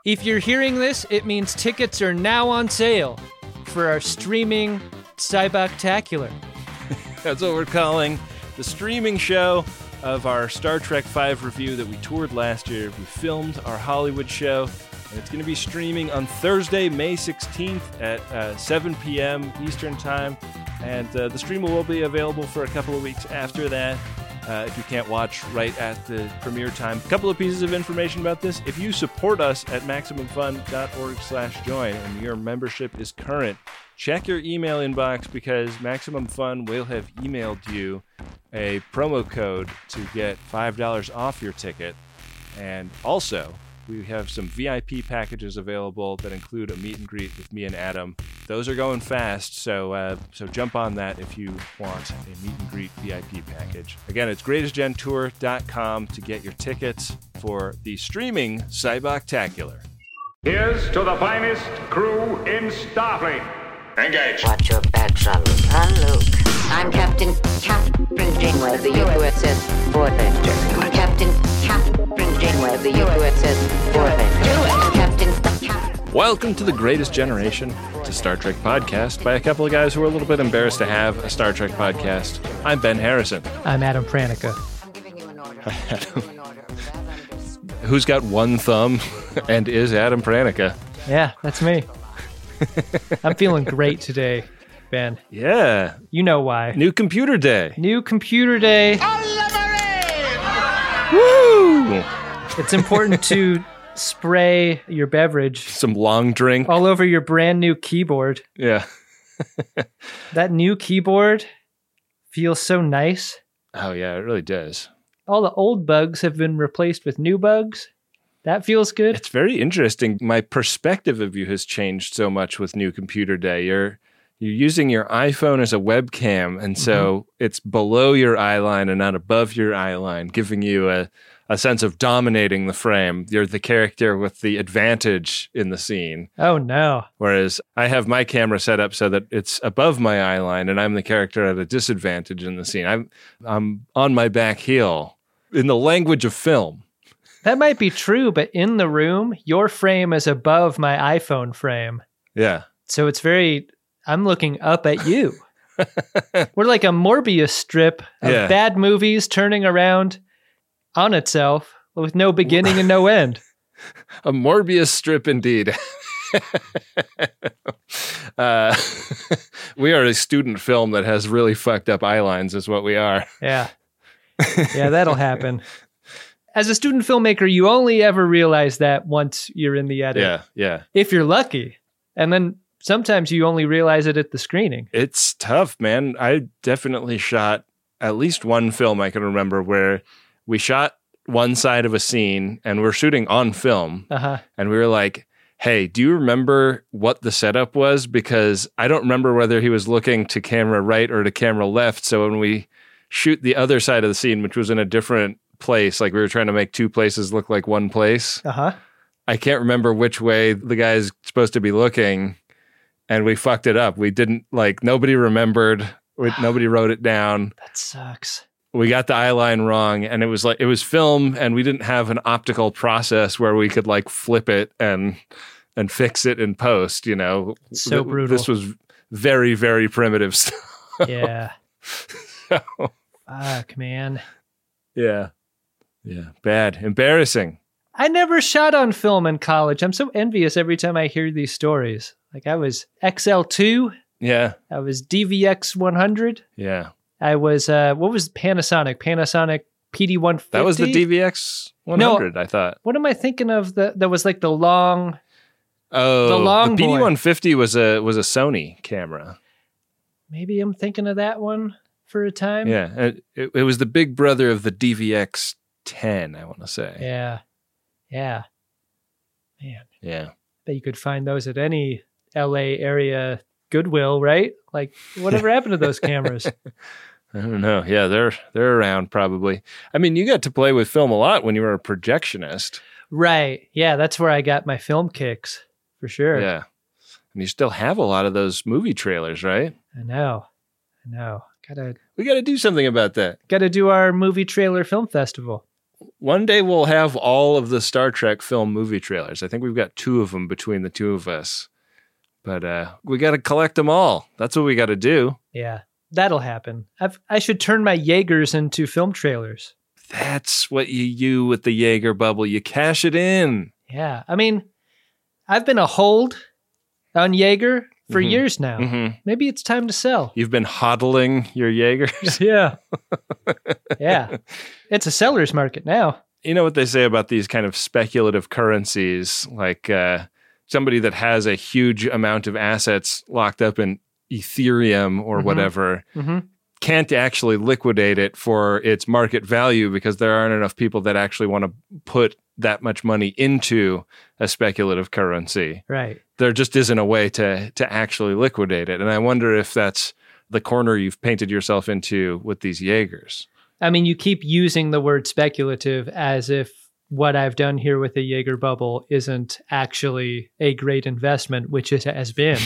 If you're hearing this, it means tickets are now on sale for our streaming Cyboctacular. That's what we're calling the streaming show of our Star Trek V review that we toured last year. We filmed our Hollywood show, and it's going to be streaming on Thursday, May 16th at 7 p.m. Eastern Time. And the stream will be available for a couple of weeks after that. If you can't watch right at the premiere time. A couple of pieces of information about this. If you support us at MaximumFun.org/join and your membership is current, check your email inbox because Maximum Fun will have emailed you a promo code to get $5 off your ticket. And also, we have some VIP packages available that include a meet and greet with me and Adam. Those are going fast, so jump on that if you want a meet and greet VIP package. Again, it's greatestgentour.com to get your tickets for the streaming Cyboctacular. Here's to the finest crew in Starfleet. Engage. Watch your back, Jean-Luc. Luke. I'm Captain Janeway of the USS Voyager. Captain Janeway of the USS Voyager. Captain. Welcome to the Greatest Generation, to Star Trek podcast by a couple of guys who are a little bit embarrassed to have a Star Trek podcast. I'm Ben Harrison. I'm Adam Pranica. Who's got one thumb and is Adam Pranica. Yeah, that's me. I'm feeling great today, Ben. Yeah. You know why. New computer day. New computer day. Woo! It's important to spray your beverage Some long drink. all over your brand new keyboard. Yeah. That new keyboard feels so nice. Oh, yeah, it really does. All the old bugs have been replaced with new bugs. That feels good. It's very interesting. My perspective of you has changed so much with new computer day. You're using your iPhone as a webcam, and so it's below your eye line and not above your eye line, giving you a sense of dominating the frame. You're the character with the advantage in the scene. Oh, no. Whereas I have my camera set up so that it's above my eye line, and I'm the character at a disadvantage in the scene. I'm on my back heel in the language of film. That might be true, but in the room, your frame is above my iPhone frame. Yeah. So it's I'm looking up at you. We're like a Morbius strip of bad movies turning around on itself with no beginning and no end. A Morbius strip indeed. We are a student film that has really fucked up eye lines is what we are. Yeah. Yeah, that'll happen. As a student filmmaker, you only ever realize that once you're in the edit. Yeah. If you're lucky. And then sometimes you only realize it at the screening. It's tough, man. I definitely shot at least one film I can remember where we shot one side of a scene and we're shooting on film. And we were like, hey, do you remember what the setup was? Because I don't remember whether he was looking to camera right or to camera left. So when we shoot the other side of the scene, which was in a different place, like we were trying to make two places look like one place. I can't remember which way the guy's supposed to be looking, and we fucked it up. We didn't, nobody remembered. Nobody wrote it down. That sucks. We got the eye line wrong, and it was film, and we didn't have an optical process where we could flip it and fix it in post, you know. So brutal. This was very, very primitive stuff. Yeah. So, fuck, man. Yeah. Yeah. Bad. Embarrassing. I never shot on film in college. I'm so envious every time I hear these stories. I was XL2. Yeah. I was DVX 100. Yeah. I was, what was Panasonic? Panasonic PD150? That was the DVX 100, no, I thought. What am I thinking of? That was the long... Oh, the long the PD150 was a Sony camera. Maybe I'm thinking of that one for a time. Yeah. It was the big brother of the DVX 10, I want to say. Yeah. Yeah. Man. Yeah. Bet you could find those at any LA area Goodwill, right? Whatever happened to those cameras? I don't know. Yeah, they're around probably. I mean, you got to play with film a lot when you were a projectionist. Right. Yeah, that's where I got my film kicks, for sure. Yeah. And you still have a lot of those movie trailers, right? I know. We got to do something about that. Got to do our movie trailer film festival. one day we'll have all of the Star Trek film movie trailers. I think we've got 2 of them between the 2 of us. But we got to collect them all. That's what we got to do. Yeah, that'll happen. I should turn my Jaegers into film trailers. That's what you do with the Jaeger bubble. You cash it in. Yeah. I mean, I've been a hold on Jaeger for years now. Mm-hmm. Maybe it's time to sell. You've been hodling your Jaegers? Yeah. Yeah. It's a seller's market now. You know what they say about these kind of speculative currencies, like somebody that has a huge amount of assets locked up in Ethereum or whatever can't actually liquidate it for its market value because there aren't enough people that actually want to put that much money into a speculative currency. Right. There just isn't a way to actually liquidate it. And I wonder if that's the corner you've painted yourself into with these Jaegers. I mean, you keep using the word speculative as if what I've done here with the Jaeger bubble isn't actually a great investment, which it has been.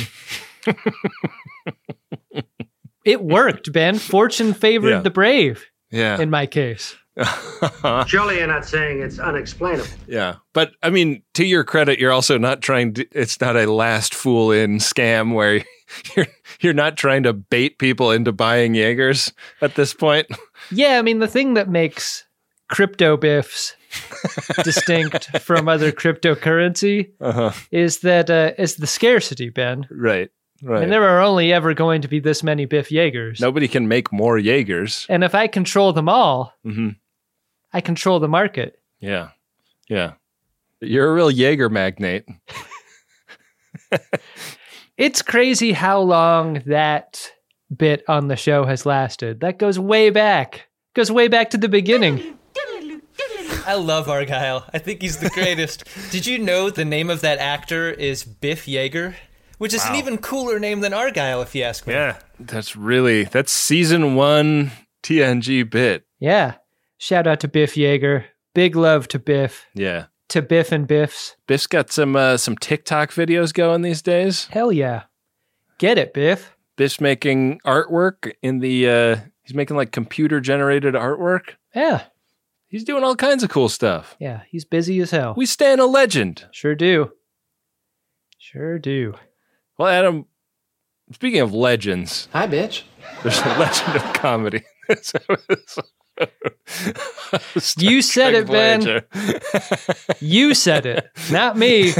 It worked, Ben. Fortune favored the brave. Yeah. In my case. Surely you're not saying it's unexplainable. Yeah. But I mean, to your credit, you're also not trying to, it's not a last fool in scam where you're not trying to bait people into buying Jaegers at this point. Yeah. I mean, the thing that makes crypto biffs distinct from other cryptocurrency is that is the scarcity, Ben. Right. Right. And there are only ever going to be this many Biff Jaegers. Nobody can make more Jaegers. And if I control them all, I control the market. Yeah. Yeah. You're a real Jaeger magnate. It's crazy how long that bit on the show has lasted. That goes way back. Goes way back to the beginning. I love Argyle. I think he's the greatest. Did you know the name of that actor is Biff Jaeger? Which is an even cooler name than Argyle, if you ask me. Yeah, that's season 1 TNG bit. Yeah. Shout out to Biff Jaeger. Big love to Biff. Yeah. To Biff and Biffs. Biff's got some TikTok videos going these days. Hell yeah. Get it, Biff. Biff's making artwork he's making like computer generated artwork. Yeah. He's doing all kinds of cool stuff. Yeah, he's busy as hell. We stand a legend. Sure do. Sure do. Well, Adam, speaking of legends. Hi, bitch. There's a legend of comedy. You said it, Ben. You said it, not me.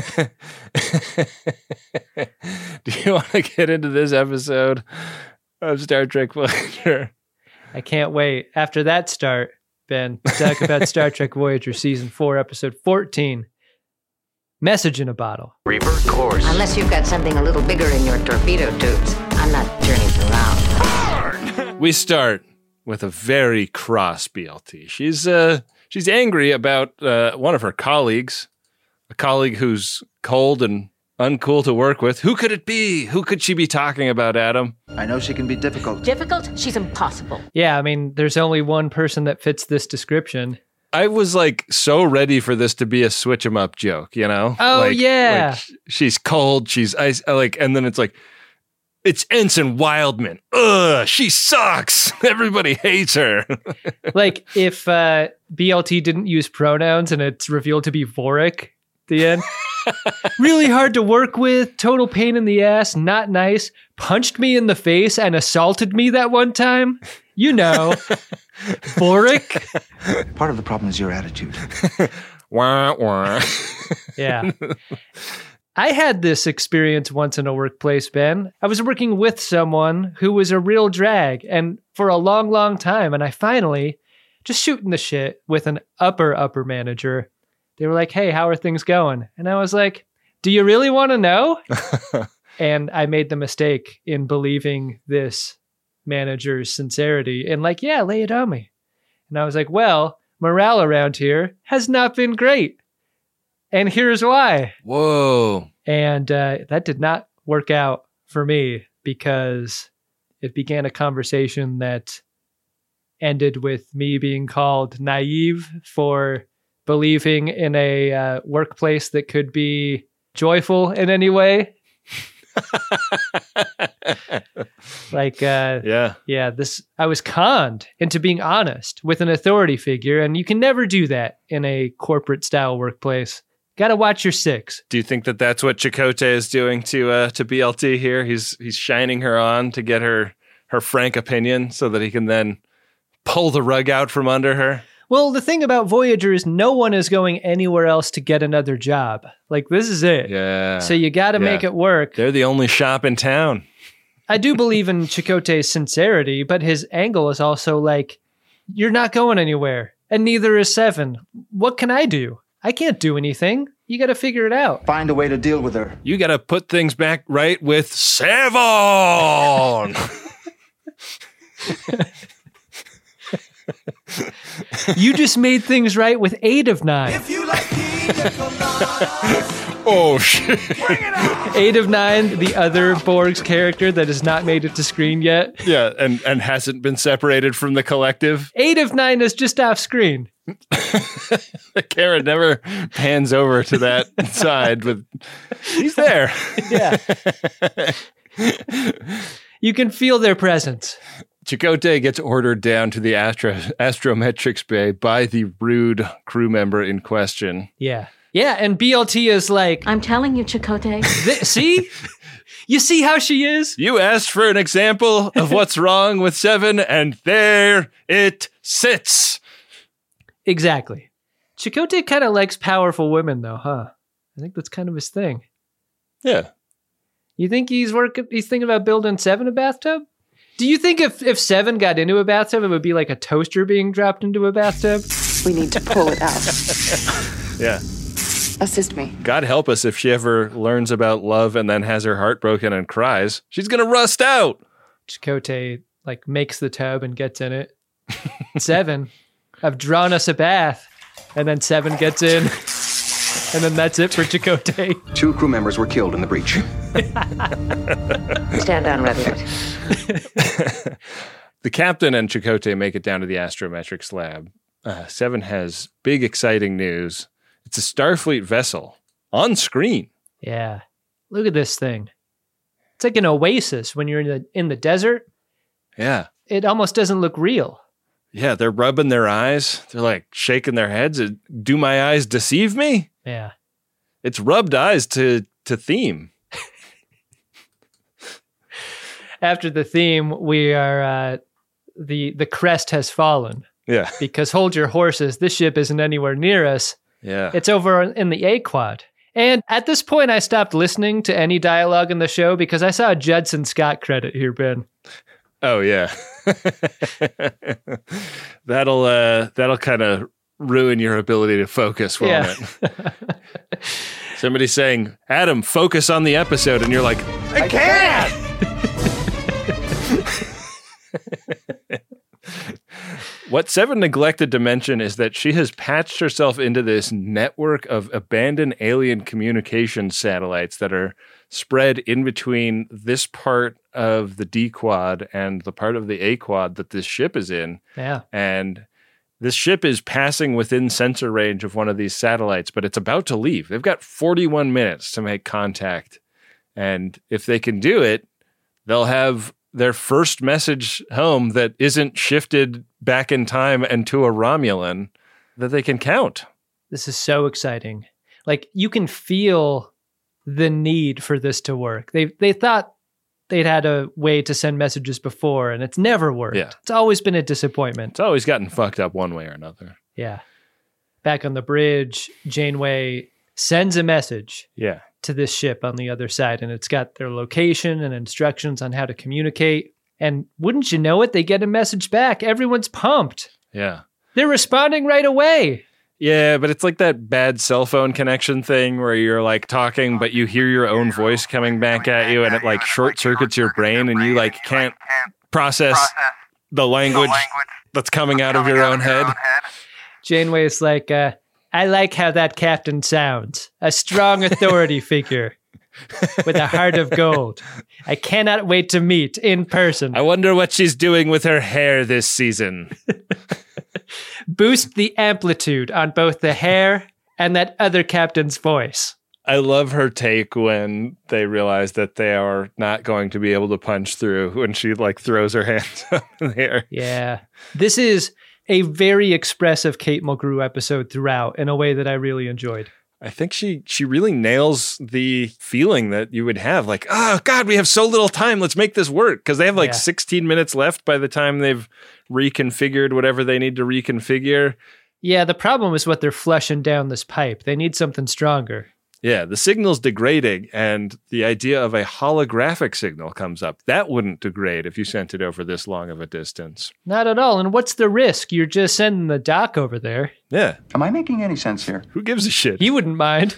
Do you want to get into this episode of Star Trek Voyager? I can't wait. After that start, Ben, talk about Star Trek Voyager Season 4, Episode 14. Message in a bottle. Revert course. Unless you've got something a little bigger in your torpedo tubes, I'm not turning around. We start with a very cross BLT. She's angry about one of her colleagues, a colleague who's cold and uncool to work with. Who could it be? Who could she be talking about, Adam? I know she can be difficult. Difficult? She's impossible. Yeah, I mean, there's only one person that fits this description. I was like so ready for this to be a switch 'em up joke, you know? Oh, yeah. Like, she's cold, she's ice, and then it's like, it's Ensign Wildman. Ugh, she sucks. Everybody hates her. Like if BLT didn't use pronouns and it's revealed to be Vorik at the end. Really hard to work with, total pain in the ass, not nice, punched me in the face and assaulted me that one time. You know, Vorik. Part of the problem is your attitude. Wah, wah. Yeah. I had this experience once in a workplace, Ben. I was working with someone who was a real drag and for a long, long time. And I finally, just shooting the shit with an upper manager, they were like, hey, how are things going? And I was like, do you really want to know? And I made the mistake in believing this manager's sincerity and like, yeah, lay it on me. And I was like, well, morale around here has not been great. And here's why. Whoa. And that did not work out for me because it began a conversation that ended with me being called naive for believing in a workplace that could be joyful in any way. I was conned into being honest with an authority figure, and you can never do that in a corporate style workplace. Got to watch your six. Do you think that that's what Chakotay is doing to BLT here? He's shining her on to get her frank opinion so that he can then pull the rug out from under her? Well, the thing about Voyager is no one is going anywhere else to get another job. Like, this is it. Yeah. So you got to make it work. They're the only shop in town. I do believe in Chakotay's sincerity, but his angle is also like, you're not going anywhere, and neither is Seven. What can I do? I can't do anything. You got to figure it out. Find a way to deal with her. You got to put things back right with Seven. You just made things right with 8 of 9. If you like oh, shit. 8 of 9, the other Borg's character that has not made it to screen yet. Yeah, and hasn't been separated from the collective. 8 of 9 is just off screen. The camera never pans over to that side, but he's there. Yeah. You can feel their presence. Chakotay gets ordered down to the astrometrics bay by the rude crew member in question. Yeah. Yeah, and BLT is like, I'm telling you, Chakotay. See? You see how she is? You asked for an example of what's wrong with Seven, and there it sits. Exactly. Chakotay kind of likes powerful women, though, huh? I think that's kind of his thing. Yeah. You think he's thinking about building Seven a bathtub? Do you think if Seven got into a bathtub, it would be like a toaster being dropped into a bathtub? We need to pull it out. Yeah. Assist me. God help us if she ever learns about love and then has her heart broken and cries. She's going to rust out. Chakotay like makes the tub and gets in it. 7, I've drawn us a bath. And then 7 gets in. And then that's it for Chakotay. 2 crew members were killed in the breach. Stand on, Reverend. The captain and Chakotay make it down to the astrometrics lab. 7 has big, exciting news. It's a Starfleet vessel on screen. Yeah. Look at this thing. It's like an oasis when you're in the desert. Yeah. It almost doesn't look real. Yeah, they're rubbing their eyes. They're like shaking their heads. Do my eyes deceive me? Yeah. It's rubbed eyes to theme. After the theme, we are the crest has fallen. Yeah. Because hold your horses, this ship isn't anywhere near us. Yeah. It's over in the A-Quad. And at this point, I stopped listening to any dialogue in the show because I saw a Judson Scott credit here, Ben. Oh, yeah. That'll kind of ruin your ability to focus, won't it? Somebody saying, Adam, focus on the episode, and you're like, I can't! What 7 neglected to mention is that she has patched herself into this network of abandoned alien communication satellites that are spread in between this part of the D-Quad and the part of the A-Quad that this ship is in. Yeah. And this ship is passing within sensor range of one of these satellites, but it's about to leave. They've got 41 minutes to make contact. And if they can do it, they'll have their first message home that isn't shifted back in time and to a Romulan that they can count. This is so exciting. Like, you can feel the need for this to work. They thought they'd had a way to send messages before, and it's never worked. Yeah. It's always been a disappointment. It's always gotten fucked up one way or another. Yeah. Back on the bridge, Janeway sends a message. Yeah. To this ship on the other side, and it's got their location and instructions on how to communicate. And wouldn't you know it, they get a message back. Everyone's pumped. Yeah. They're responding right away. Yeah, but it's like that bad cell phone connection thing where you're like talking, but you hear your own voice coming back at you, and it like short circuits your brain, and you like can't process the language that's coming out of your own head. Janeway's like, I like how that captain sounds. A strong authority figure with a heart of gold. I cannot wait to meet in person. I wonder what she's doing with her hair this season. Boost the amplitude on both the hair and that other captain's voice. I love her take when they realize that they are not going to be able to punch through when she like throws her hands up in the air. Yeah. This is a very expressive Kate Mulgrew episode throughout in a way that I really enjoyed. I think she really nails the feeling that you would have like, oh God, we have so little time. Let's make this work. Because they have like 16 minutes left by the time they've reconfigured whatever they need to reconfigure. Yeah, the problem is what they're flushing down this pipe. They need something stronger. Yeah, the signal's degrading, and the idea of a holographic signal comes up. That wouldn't degrade if you sent it over this long of a distance. Not at all. And what's the risk? You're just sending the doc over there. Yeah. Am I making any sense here? Who gives a shit? He wouldn't mind.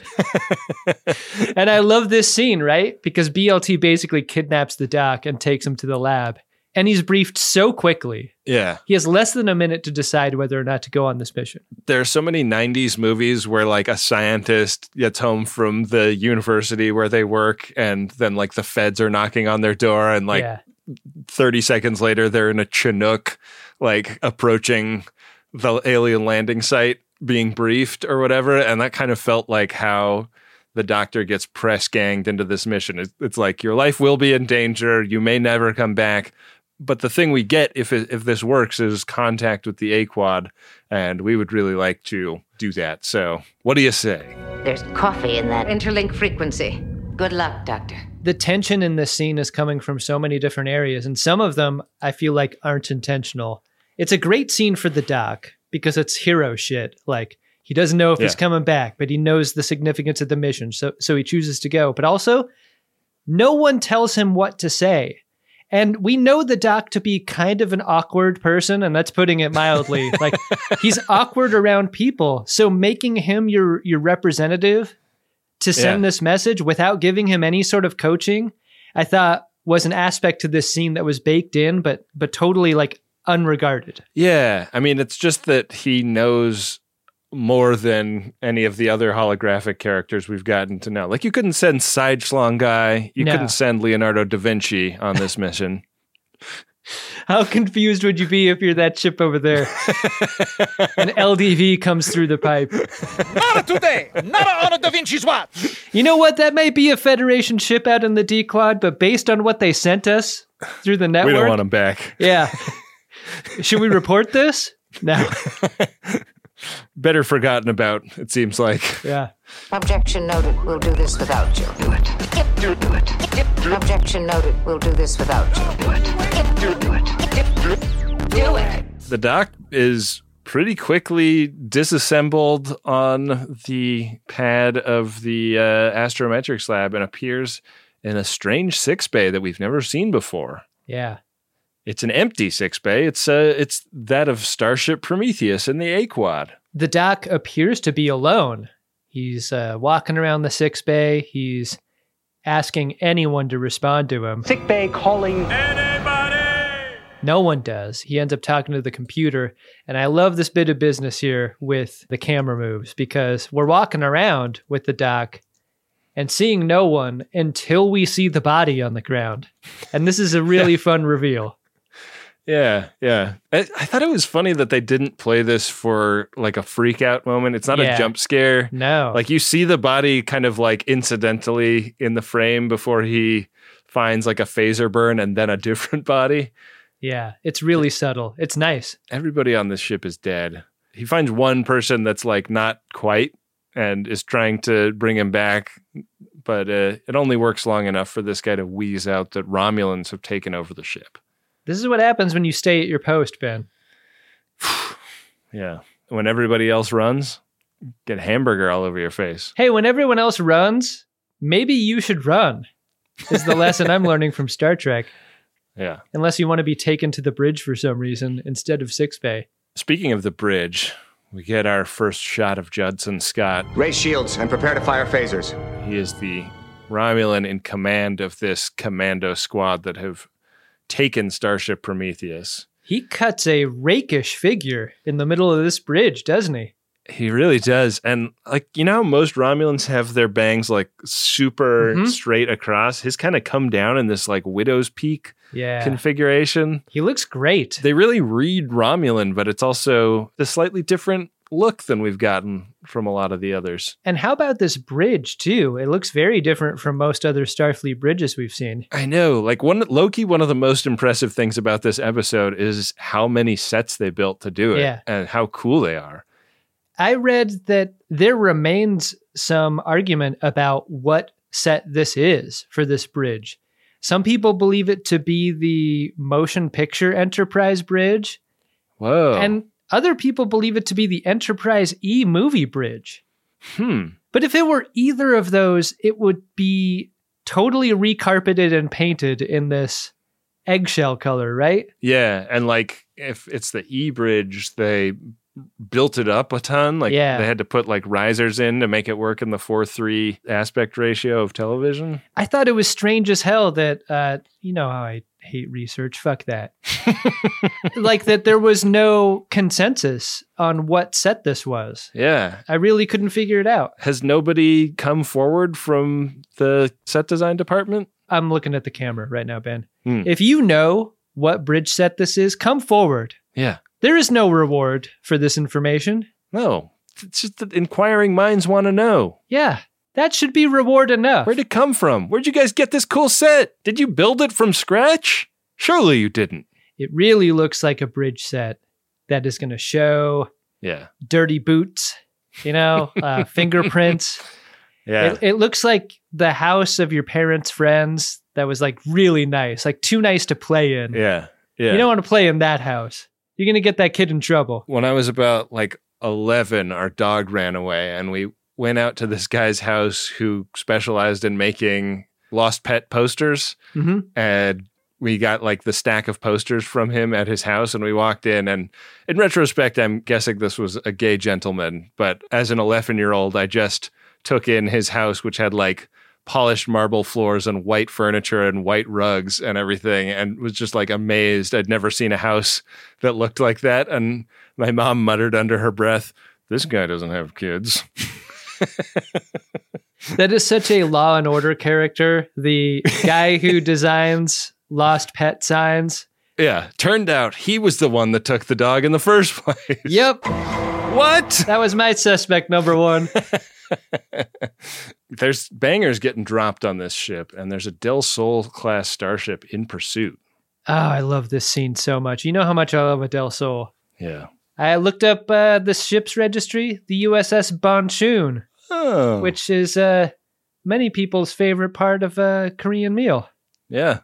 And I love this scene, right? Because BLT basically kidnaps the doc and takes him to the lab. And he's briefed so quickly. Yeah. He has less than a minute to decide whether or not to go on this mission. There are so many 90s movies where like a scientist gets home from the university where they work and then like the feds are knocking on their door and like 30 seconds later they're in a Chinook like approaching the alien landing site being briefed or whatever. And that kind of felt like how the doctor gets press ganged into this mission. It's like your life will be in danger. You may never come back. But the thing we get, if this works, is contact with the A-Quad, and we would really like to do that. So what do you say? There's coffee in that interlink frequency. Good luck, Doctor. The tension in this scene is coming from so many different areas, and some of them I feel like aren't intentional. It's a great scene for the doc because it's hero shit. Like, he doesn't know if he's coming back, but he knows the significance of the mission, so he chooses to go. But also, no one tells him what to say. And we know the doc to be kind of an awkward person, and that's putting it mildly. Like, he's awkward around people. So making him your representative to send this message without giving him any sort of coaching, I thought was an aspect to this scene that was baked in, but totally like unregarded. Yeah. I mean, it's just that he knows more than any of the other holographic characters we've gotten to know. Like, you couldn't send Side Schlong Guy. You couldn't send Leonardo da Vinci on this mission. How confused would you be if you're that ship over there? An LDV comes through the pipe. Not today! Not on a Da Vinci's watch! You know what? That might be a Federation ship out in the D-Quad, but based on what they sent us through the network... We don't want them back. Yeah. Should we report this? No. Better forgotten about, it seems like. Yeah. Objection noted. We'll do this without you. Do it. Do it. Objection noted. We'll do this without you. Do it. Do it. Do it. The doc is pretty quickly disassembled on the pad of the astrometrics lab and appears in a strange 6-bay that we've never seen before. Yeah. It's an empty 6-bay. It's that of Starship Prometheus in the A-Quad. The doc appears to be alone. He's walking around the 6-bay. He's asking anyone to respond to him. 6-bay calling. Anybody! No one does. He ends up talking to the computer. And I love this bit of business here with the camera moves because we're walking around with the doc and seeing no one until we see the body on the ground. And this is a really fun reveal. Yeah. I thought it was funny that they didn't play this for like a freak out moment. It's not a jump scare. No. Like, you see the body kind of like incidentally in the frame before he finds like a phaser burn and then a different body. Yeah, it's really subtle. It's nice. Everybody on this ship is dead. He finds one person that's like not quite and is trying to bring him back, but it only works long enough for this guy to wheeze out that Romulans have taken over the ship. This is what happens when you stay at your post, Ben. Yeah. When everybody else runs, get hamburger all over your face. Hey, when everyone else runs, maybe you should run, is the lesson I'm learning from Star Trek. Yeah. Unless you want to be taken to the bridge for some reason instead of 6-bay. Speaking of the bridge, we get our first shot of Judson Scott. Raise shields and prepare to fire phasers. He is the Romulan in command of this commando squad that have taken Starship Prometheus. He cuts a rakish figure in the middle of this bridge, doesn't he? He really does. And like, you know, most Romulans have their bangs like super straight across. His kind of come down in this like widow's peak configuration. He looks great. They really read Romulan, but it's also a slightly different look than we've gotten from a lot of the others. And how about this bridge, too? It looks very different from most other Starfleet bridges we've seen. I know. Like, one of the most impressive things about this episode is how many sets they built to do it and how cool they are. I read that there remains some argument about what set this is for this bridge. Some people believe it to be the Motion Picture Enterprise bridge. Whoa. And other people believe it to be the Enterprise E movie bridge. But if it were either of those, it would be totally recarpeted and painted in this eggshell color, right? Yeah. And like, if it's the E bridge, they built it up a ton. Like, they had to put like risers in to make it work in the 4:3 aspect ratio of television. I thought it was strange as hell that, you know how I hate research. Fuck that. Like that there was no consensus on what set this was. Yeah. I really couldn't figure it out. Has nobody come forward from the set design department? I'm looking at the camera right now, Ben. If you know what bridge set this is, come forward. Yeah. There is no reward for this information. No. It's just that inquiring minds want to know. Yeah. That should be reward enough. Where'd it come from? Where'd you guys get this cool set? Did you build it from scratch? Surely you didn't. It really looks like a bridge set that is going to show dirty boots, fingerprints. Yeah. It looks like the house of your parents' friends that was like really nice, like too nice to play in. Yeah. Yeah. You don't want to play in that house. You're going to get that kid in trouble. When I was about like 11, our dog ran away and we went out to this guy's house who specialized in making lost pet posters. And we got like the stack of posters from him at his house and we walked in, and in retrospect, I'm guessing this was a gay gentleman. But as an 11-year-old, I just took in his house, which had like polished marble floors and white furniture and white rugs and everything, and was just like amazed. I'd never seen a house that looked like that. And my mom muttered under her breath, "This guy doesn't have kids." That is such a Law and Order character. The guy who designs lost pet signs. Yeah. Turned out he was the one that took the dog in the first place. Yep. What? That was my suspect number one. There's bangers getting dropped on this ship, and there's a Del Sol class starship in pursuit. Oh, I love this scene so much. You know how much I love a Del Sol. Yeah. I looked up the ship's registry, the USS Bonchoon, which is many people's favorite part of a Korean meal. Yeah.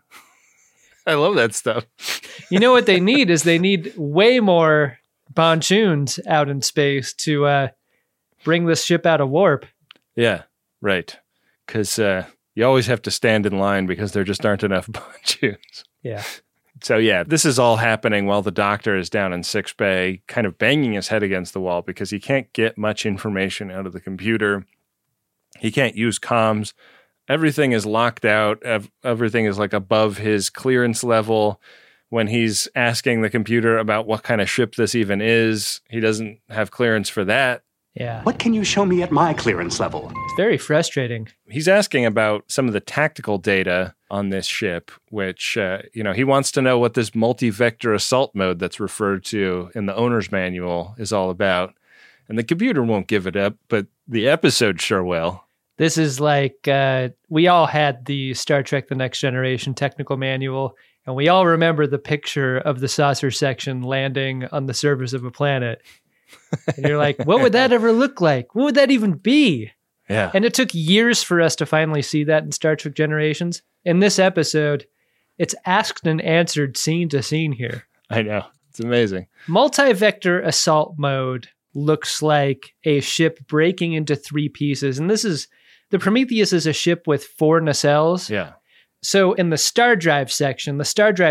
I love that stuff. You know what they need is they need way more Bonchoons out in space to bring this ship out of warp. Yeah, right. Because you always have to stand in line because there just aren't enough Bonchoons. Yeah. So yeah, this is all happening while the doctor is down in 6 Bay, kind of banging his head against the wall because he can't get much information out of the computer. He can't use comms. Everything is locked out. Everything is like above his clearance level. When he's asking the computer about what kind of ship this even is, he doesn't have clearance for that. Yeah. What can you show me at my clearance level? It's very frustrating. He's asking about some of the tactical data on this ship, which, he wants to know what this multi-vector assault mode that's referred to in the owner's manual is all about. And the computer won't give it up, but the episode sure will. This is like, we all had the Star Trek The Next Generation technical manual, and we all remember the picture of the saucer section landing on the surface of a planet. And you're like, what would that ever look like? What would that even be? Yeah. And it took years for us to finally see that in Star Trek Generations. In this episode, it's asked and answered scene to scene here. I know. It's amazing. Multi-vector assault mode looks like a ship breaking into 3 pieces. And the Prometheus is a ship with 4 nacelles. Yeah. So in the star drive section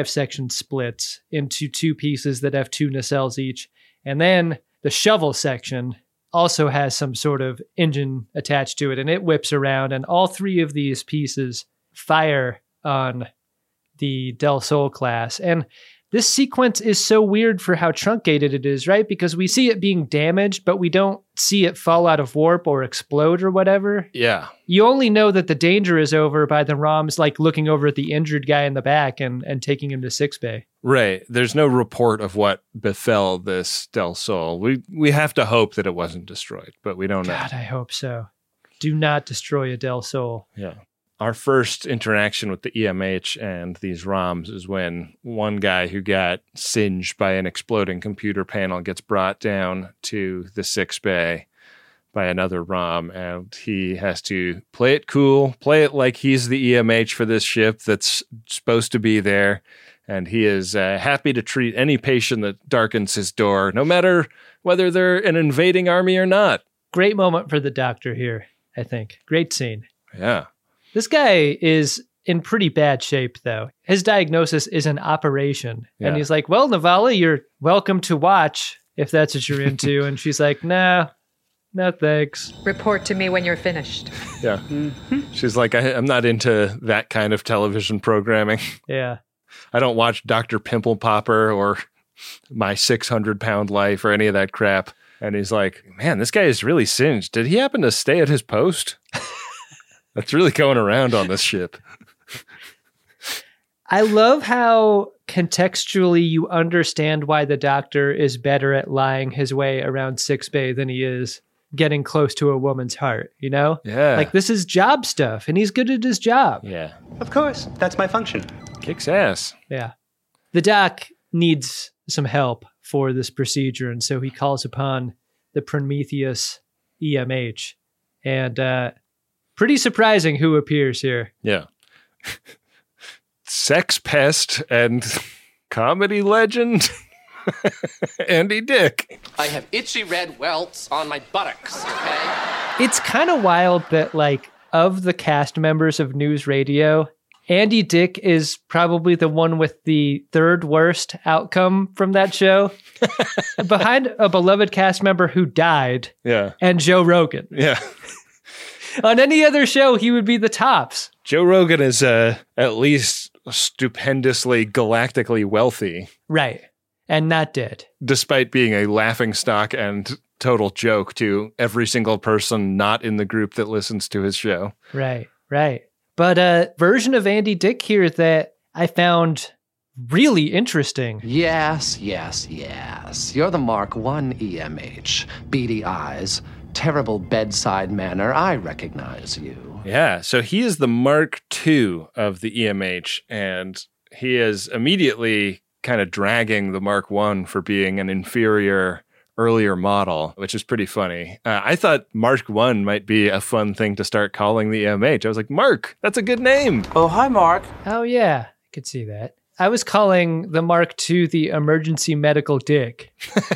splits into 2 pieces that have 2 nacelles each. And then the shovel section also has some sort of engine attached to it, and it whips around, and all 3 of these pieces fire on the Del Sol class. And This sequence is so weird for how truncated it is, right? Because we see it being damaged, but we don't see it fall out of warp or explode or whatever. Yeah. You only know that the danger is over by the ROMs like looking over at the injured guy in the back and taking him to sickbay. Right. There's no report of what befell this Del Sol. We have to hope that it wasn't destroyed, but we don't know. God, I hope so. Do not destroy a Del Sol. Yeah. Our first interaction with the EMH and these ROMs is when one guy who got singed by an exploding computer panel gets brought down to the sickbay by another ROM, and he has to play it cool, play it like he's the EMH for this ship that's supposed to be there, and he is happy to treat any patient that darkens his door, no matter whether they're an invading army or not. Great moment for the doctor here, I think. Great scene. Yeah. This guy is in pretty bad shape, though. His diagnosis is an operation. Yeah. And he's like, well, Navala, you're welcome to watch if that's what you're into. And she's like, nah, no thanks. Report to me when you're finished. Yeah. She's like, I'm not into that kind of television programming. Yeah. I don't watch Dr. Pimple Popper or My 600-Pound Life or any of that crap. And he's like, man, this guy is really singed. Did he happen to stay at his post? That's really going around on this ship. I love how contextually you understand why the doctor is better at lying his way around sickbay than he is getting close to a woman's heart, you know? Yeah. Like, this is job stuff, and he's good at his job. Yeah. Of course, that's my function. Kicks ass. Yeah. The doc needs some help for this procedure, and so he calls upon the Prometheus EMH. And pretty surprising who appears here. Yeah. Sex pest and comedy legend Andy Dick. I have itchy red welts on my buttocks, okay? It's kind of wild that, like, of the cast members of News Radio, Andy Dick is probably the one with the third worst outcome from that show, behind a beloved cast member who died. Yeah. And Joe Rogan. Yeah. On any other show, he would be the tops. Joe Rogan is at least stupendously galactically wealthy. Right. And not dead. Despite being a laughingstock and total joke to every single person not in the group that listens to his show. Right, right. But a version of Andy Dick here that I found really interesting. Yes. You're the Mark I EMH. Beady eyes, terrible bedside manner. I recognize you. Yeah, so he is the Mark II of the EMH, and he is immediately kind of dragging the Mark I for being an inferior earlier model, which is pretty funny. I thought Mark I might be a fun thing to start calling the EMH. I was like, Mark, that's a good name. Oh, hi, Mark. Oh, yeah, I could see that. I was calling the Mark II the emergency medical dick.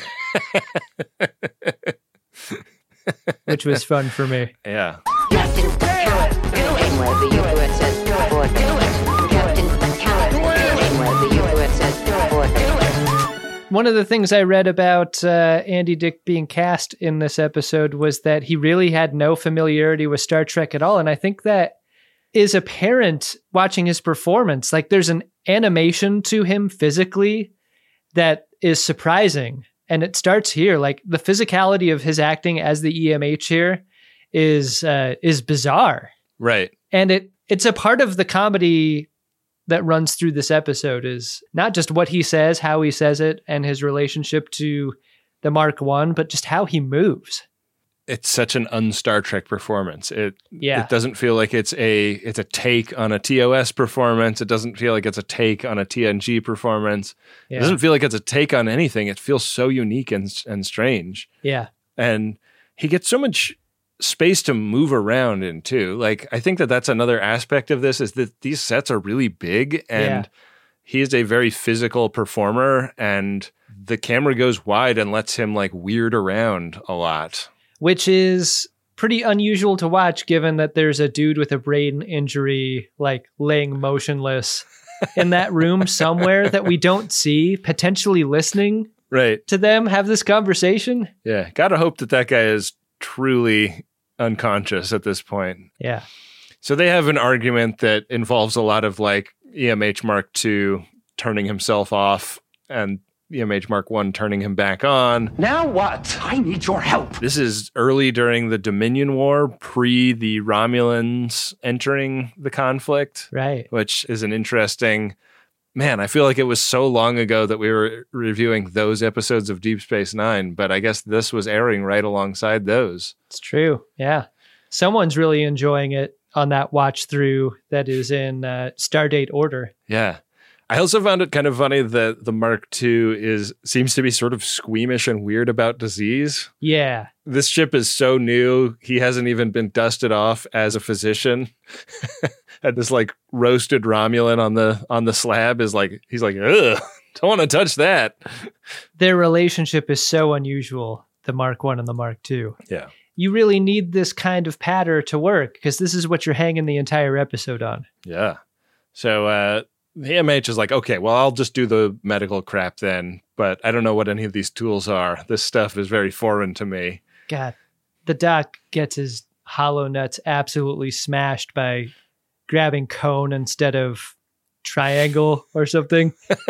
Which was fun for me. Yeah. Captain Janeway, the USS Voyager. Captain Janeway, the USS Voyager. One of the things I read about Andy Dick being cast in this episode was that he really had no familiarity with Star Trek at all. And I think that is apparent watching his performance. Like, there's an animation to him physically that is surprising. And it starts here. Like, the physicality of his acting as the EMH here is bizarre. Right. And it's a part of the comedy that runs through this episode, is not just what he says, how he says it, and his relationship to the Mark I, but just how he moves. It's such an un-Star Trek performance. It doesn't feel like it's a take on a TOS performance. It doesn't feel like it's a take on a TNG performance. Yeah. It doesn't feel like it's a take on anything. It feels so unique and strange. Yeah. And he gets so much space to move around in too. Like, I think that's another aspect of this, is that these sets are really big, and he is a very physical performer, and the camera goes wide and lets him like weird around a lot. Which is pretty unusual to watch, given that there's a dude with a brain injury, like, laying motionless in that room somewhere that we don't see, potentially listening to them have this conversation. Yeah. Gotta hope that guy is truly unconscious at this point. Yeah. So they have an argument that involves a lot of, like, EMH Mark II turning himself off and EMH Mark 1 turning him back on. Now what? I need your help. This is early during the Dominion War, pre the Romulans entering the conflict. Right. Which is an interesting... Man, I feel like it was so long ago that we were reviewing those episodes of Deep Space Nine, but I guess this was airing right alongside those. It's true. Yeah. Someone's really enjoying it on that watch through that is in Stardate Order. Yeah. I also found it kind of funny that the Mark II seems to be sort of squeamish and weird about disease. Yeah. This ship is so new, he hasn't even been dusted off as a physician. And this like roasted Romulan on the slab is like, he's like, ugh, don't want to touch that. Their relationship is so unusual, the Mark I and the Mark II. Yeah. You really need this kind of patter to work because this is what you're hanging the entire episode on. Yeah. So, the MH is like, okay, well, I'll just do the medical crap then, but I don't know what any of these tools are. This stuff is very foreign to me. God, the Doc gets his hollow nuts absolutely smashed by grabbing cone instead of triangle or something.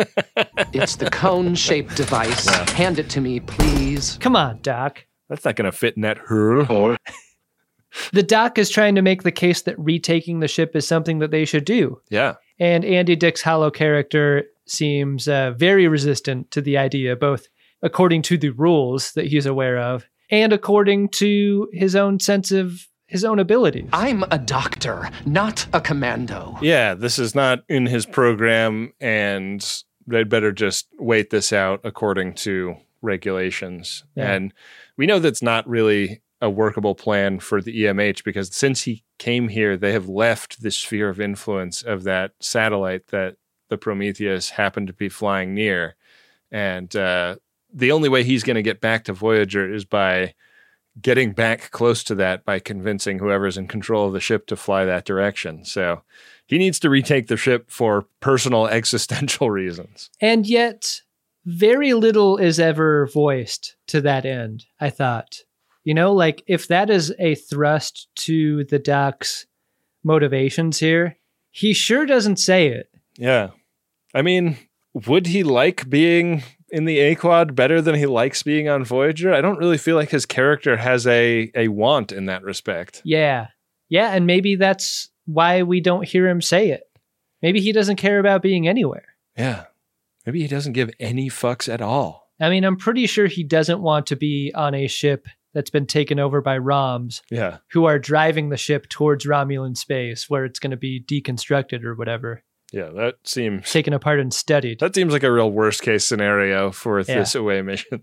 It's the cone-shaped device. Yeah. Hand it to me, please. Come on, Doc. That's not going to fit in that hurl. The Doc is trying to make the case that retaking the ship is something that they should do. Yeah. And Andy Dick's hollow character seems very resistant to the idea, both according to the rules that he's aware of and according to his own sense of his own abilities. I'm a doctor, not a commando. Yeah, this is not in his program, and they'd better just wait this out according to regulations. Yeah. And we know that's not really a workable plan for the EMH because since he came here, they have left the sphere of influence of that satellite that the Prometheus happened to be flying near. And the only way he's going to get back to Voyager is by getting back close to that by convincing whoever's in control of the ship to fly that direction. So he needs to retake the ship for personal existential reasons. And yet, very little is ever voiced to that end, I thought. You know, like if that is a thrust to the Doc's motivations here, he sure doesn't say it. Yeah. I mean, would he like being in the A-Quad better than he likes being on Voyager? I don't really feel like his character has a want in that respect. Yeah. Yeah, and maybe that's why we don't hear him say it. Maybe he doesn't care about being anywhere. Yeah. Maybe he doesn't give any fucks at all. I mean, I'm pretty sure he doesn't want to be on a ship that's been taken over by Roms, who are driving the ship towards Romulan space, where it's going to be deconstructed or whatever. Yeah, that seems... taken apart and studied. That seems like a real worst-case scenario for this away mission.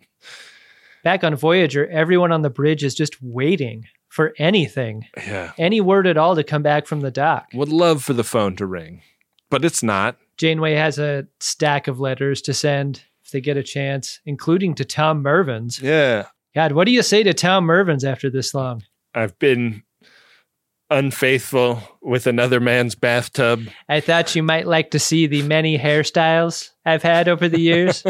Back on Voyager, everyone on the bridge is just waiting for anything. Yeah. Any word at all to come back from the Doc. Would love for the phone to ring, but it's not. Janeway has a stack of letters to send if they get a chance, including to Tom Mervins. Yeah. God, what do you say to Tom Mervins after this long? I've been unfaithful with another man's bathtub. I thought you might like to see the many hairstyles I've had over the years.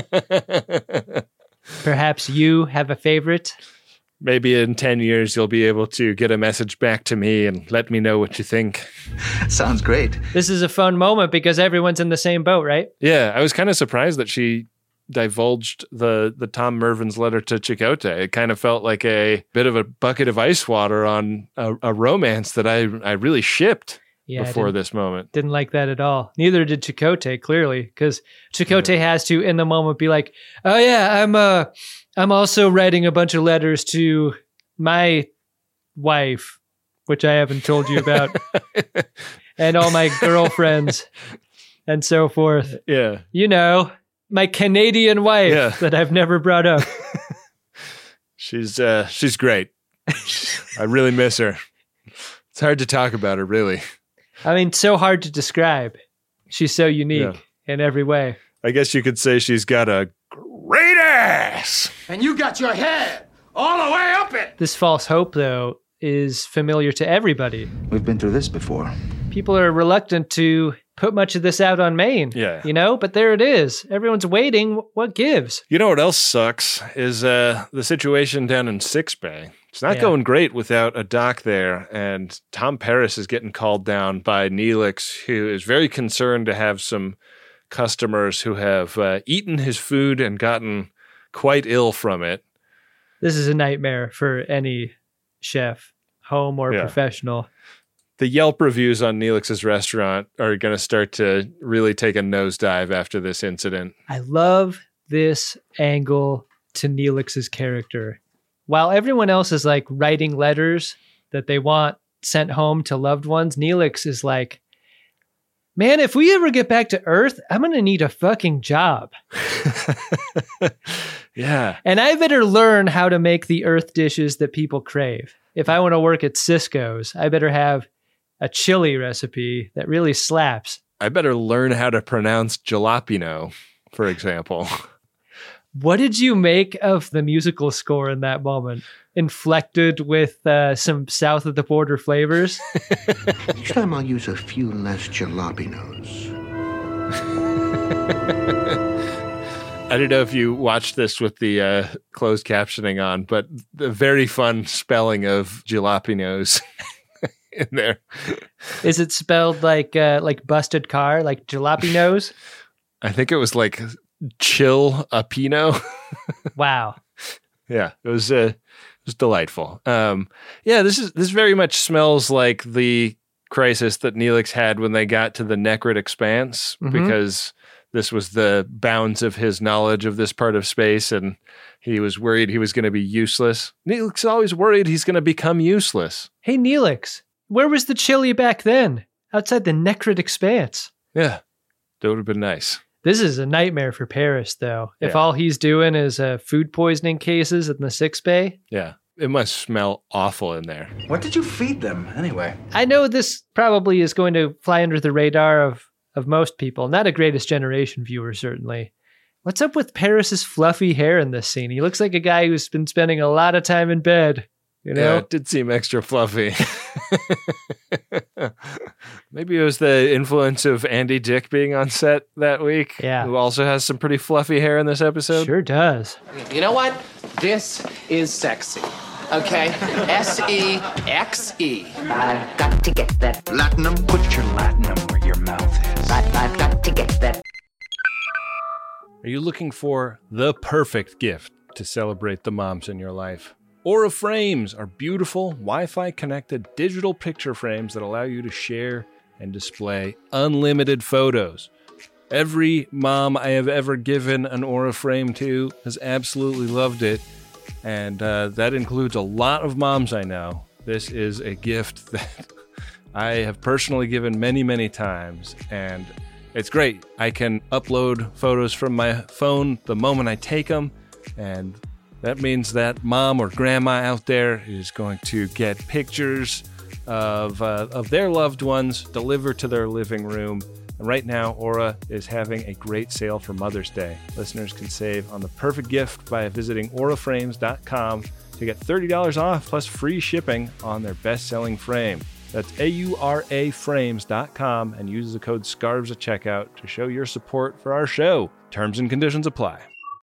Perhaps you have a favorite? Maybe in 10 years you'll be able to get a message back to me and let me know what you think. Sounds great. This is a fun moment because everyone's in the same boat, right? Yeah, I was kind of surprised that she divulged the Tom Mervin's letter to Chakotay. It kind of felt like a bit of a bucket of ice water on a romance that I really shipped before this moment. Didn't like that at all. Neither did Chakotay, clearly, because Chakotay has to, in the moment, be like, oh yeah, I'm also writing a bunch of letters to my wife, which I haven't told you about, and all my girlfriends, and so forth. Yeah. You know, my Canadian wife that I've never brought up. She's great. I really miss her. It's hard to talk about her, really. I mean, so hard to describe. She's so unique in every way. I guess you could say she's got a great ass. And you got your head all the way up it. This false hope, though, is familiar to everybody. We've been through this before. People are reluctant to put much of this out on Maine. Yeah. You know, but there it is. Everyone's waiting. What gives? You know what else sucks is the situation down in Six Bay. It's not going great without a Doc there, and Tom Paris is getting called down by Neelix, who is very concerned to have some customers who have eaten his food and gotten quite ill from it. This is a nightmare for any chef, home or professional. The Yelp reviews on Neelix's restaurant are going to start to really take a nosedive after this incident. I love this angle to Neelix's character. While everyone else is like writing letters that they want sent home to loved ones, Neelix is like, man, if we ever get back to Earth, I'm going to need a fucking job. Yeah. And I better learn how to make the Earth dishes that people crave. If I want to work at Cisco's, I better have a chili recipe that really slaps. I better learn how to pronounce jalapeno, for example. What did you make of the musical score in that moment? Inflected with some south of the border flavors? Next time I'll use a few less jalapenos. I don't know if you watched this with the closed captioning on, but the very fun spelling of jalapenos in there. Is it spelled like busted car, like jalapenos? I think it was like chill a pino. Wow. Yeah, it was delightful. This very much smells like the crisis that Neelix had when they got to the Necrid Expanse, because this was the bounds of his knowledge of this part of space, and he was worried he was going to be useless. Neelix is always worried he's going to become useless. Hey, Neelix, where was the chili back then? Outside the Necrid Expanse. Yeah, that would have been nice. This is a nightmare for Paris, though. If all he's doing is food poisoning cases in the 6 bay. Yeah, it must smell awful in there. What did you feed them, anyway? I know this probably is going to fly under the radar of most people. Not a Greatest Generation viewer, certainly. What's up with Paris's fluffy hair in this scene? He looks like a guy who's been spending a lot of time in bed. You know? Yeah, it did seem extra fluffy. Maybe it was the influence of Andy Dick being on set that week. Yeah. Who also has some pretty fluffy hair in this episode. Sure does. You know what? This is sexy. Okay? S-E-X-E. I've got to get that. Latinum? Put your Latinum where your mouth is. I've got to get that. Are you looking for the perfect gift to celebrate the moms in your life? Aura Frames are beautiful, Wi-Fi connected digital picture frames that allow you to share and display unlimited photos. Every mom I have ever given an Aura Frame to has absolutely loved it, and that includes a lot of moms I know. This is a gift that I have personally given many, many times, and it's great. I can upload photos from my phone the moment I take them, and that means that mom or grandma out there is going to get pictures of their loved ones delivered to their living room. And right now, Aura is having a great sale for Mother's Day. Listeners can save on the perfect gift by visiting auraframes.com to get $30 off plus free shipping on their best-selling frame. That's auraframes.com and use the code SCARVES at checkout to show your support for our show. Terms and conditions apply.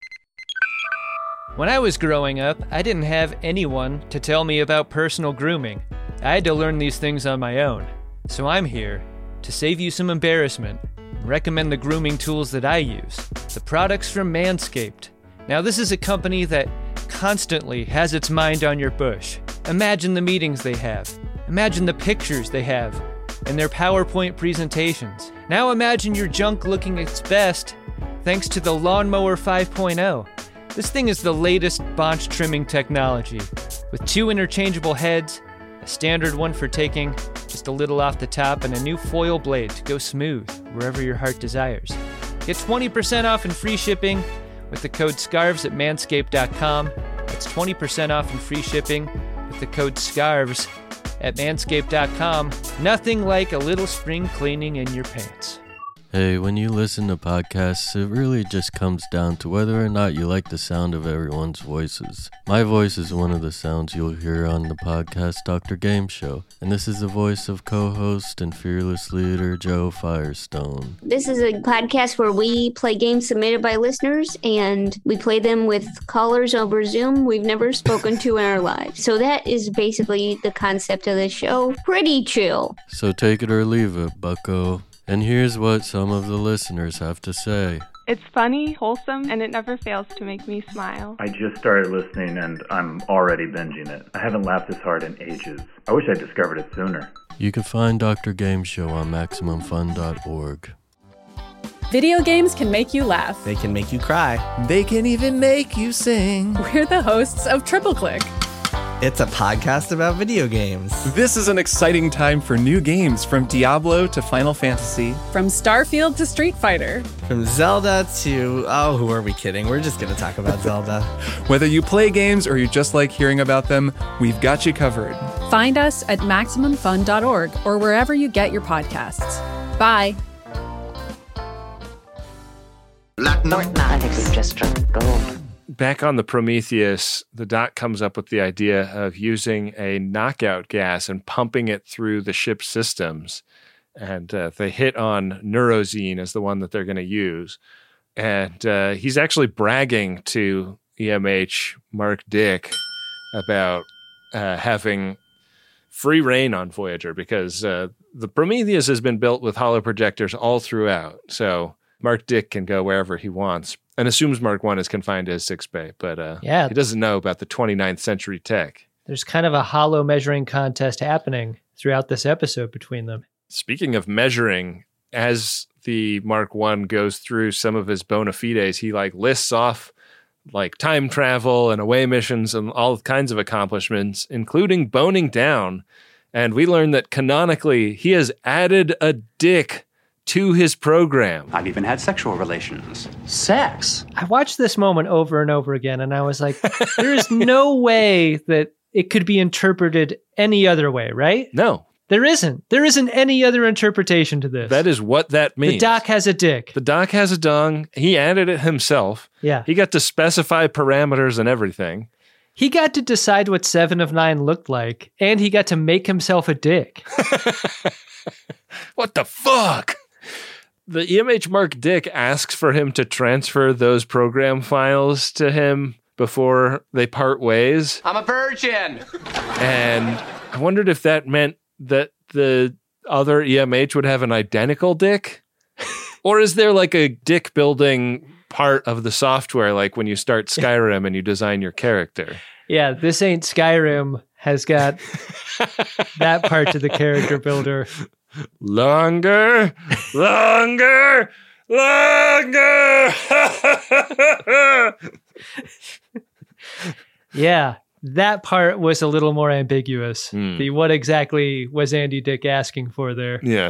When I was growing up, I didn't have anyone to tell me about personal grooming. I had to learn these things on my own. So I'm here to save you some embarrassment and recommend the grooming tools that I use, the products from Manscaped. Now, this is a company that constantly has its mind on your bush. Imagine the meetings they have. Imagine the pictures they have and their PowerPoint presentations. Now imagine your junk looking its best thanks to the Lawnmower 5.0. This thing is the latest bonch trimming technology, with 2 interchangeable heads, a standard one for taking just a little off the top, and a new foil blade to go smooth wherever your heart desires. Get 20% off and free shipping with the code SCARVES at manscaped.com. That's 20% off and free shipping with the code SCARVES at manscaped.com. Nothing like a little spring cleaning in your pants. Hey, when you listen to podcasts, it really just comes down to whether or not you like the sound of everyone's voices. My voice is one of the sounds you'll hear on the podcast Dr. Game Show, and this is the voice of co-host and fearless leader Joe Firestone. This is a podcast where we play games submitted by listeners, and we play them with callers over Zoom we've never spoken to in our lives. So that is basically the concept of the show. Pretty chill. So take it or leave it, bucko. And here's what some of the listeners have to say. It's funny, wholesome, and it never fails to make me smile. I just started listening and I'm already binging it. I haven't laughed this hard in ages. I wish I discovered it sooner. You can find Dr. Game Show on MaximumFun.org. Video games can make you laugh. They can make you cry. They can even make you sing. We're the hosts of Triple Click. It's a podcast about video games. This is an exciting time for new games, from Diablo to Final Fantasy. From Starfield to Street Fighter. From Zelda to, who are we kidding? We're just going to talk about Zelda. Whether you play games or you just like hearing about them, we've got you covered. Find us at MaximumFun.org or wherever you get your podcasts. Bye. I think we've just struck gold. Back on the Prometheus, the Doc comes up with the idea of using a knockout gas and pumping it through the ship's systems. And they hit on Neurozine as the one that they're going to use. And he's actually bragging to EMH Mark Dick about having free reign on Voyager, because the Prometheus has been built with holoprojectors all throughout. So Mark Dick can go wherever he wants, and assumes Mark 1 is confined to his sick bay, but he doesn't know about the 29th century tech. There's kind of a hollow measuring contest happening throughout this episode between them. Speaking of measuring, as the Mark 1 goes through some of his bona fides, he lists off time travel and away missions and all kinds of accomplishments, including boning down. And we learn that canonically he has added a dick to his program. I've even had sexual relations. Sex? I watched this moment over and over again, and I was like, there is no way that it could be interpreted any other way, right? No. There isn't. There isn't any other interpretation to this. That is what that means. The Doc has a dick. The Doc has a dong. He added it himself. Yeah. He got to specify parameters and everything. He got to decide what 7 of 9 looked like, and he got to make himself a dick. What the fuck? The EMH Mark Dick asks for him to transfer those program files to him before they part ways. I'm a virgin! And I wondered if that meant that the other EMH would have an identical dick? Or is there a dick building part of the software, like when you start Skyrim and you design your character? Yeah, this ain't Skyrim has got that part to the character builder. Longer. Yeah, that part was a little more ambiguous. The what exactly was Andy Dick asking for there? Yeah.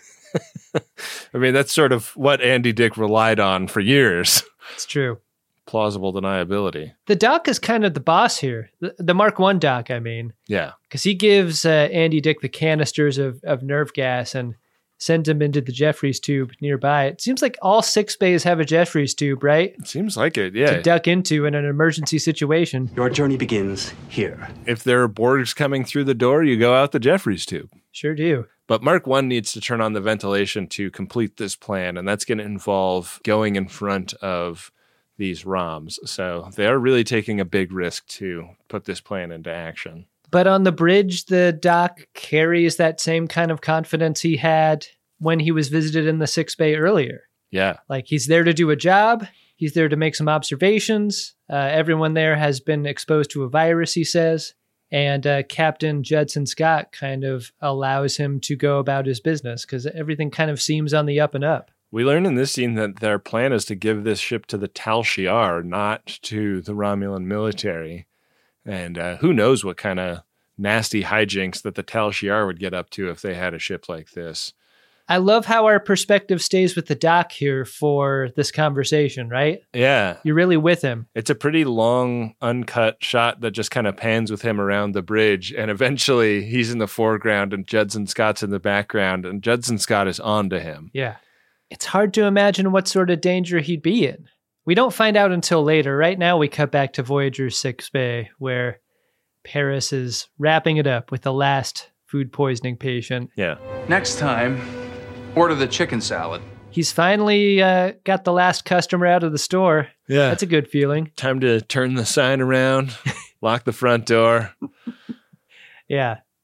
I mean, that's sort of what Andy Dick relied on for years. It's true. Plausible deniability. The Doc is kind of the boss here. The Mark 1 Doc, I mean. Yeah. Because he gives Andy Dick the canisters of nerve gas and sends him into the Jeffries tube nearby. It seems like all 6 bays have a Jeffries tube, right? It seems like it, yeah. To duck into in an emergency situation. Your journey begins here. If there are Borgs coming through the door, you go out the Jeffries tube. Sure do. But Mark 1 needs to turn on the ventilation to complete this plan, and that's going to involve going in front of these ROMs. So they are really taking a big risk to put this plan into action. But on the bridge, the Doc carries that same kind of confidence he had when he was visited in the 6 bay earlier. Yeah. He's there to do a job. He's there to make some observations. Everyone there has been exposed to a virus, he says. And Captain Judson Scott kind of allows him to go about his business because everything kind of seems on the up and up. We learn in this scene that their plan is to give this ship to the Tal Shiar, not to the Romulan military. And who knows what kind of nasty hijinks that the Tal Shiar would get up to if they had a ship like this. I love how our perspective stays with the Doc here for this conversation, right? Yeah. You're really with him. It's a pretty long, uncut shot that just kind of pans with him around the bridge. And eventually he's in the foreground and Judson Scott's in the background. And Judson Scott is on to him. Yeah. It's hard to imagine what sort of danger he'd be in. We don't find out until later. Right now we cut back to Voyager's 6 bay where Paris is wrapping it up with the last food poisoning patient. Yeah. Next time, order the chicken salad. He's finally got the last customer out of the store. Yeah. That's a good feeling. Time to turn the sign around, lock the front door. Yeah.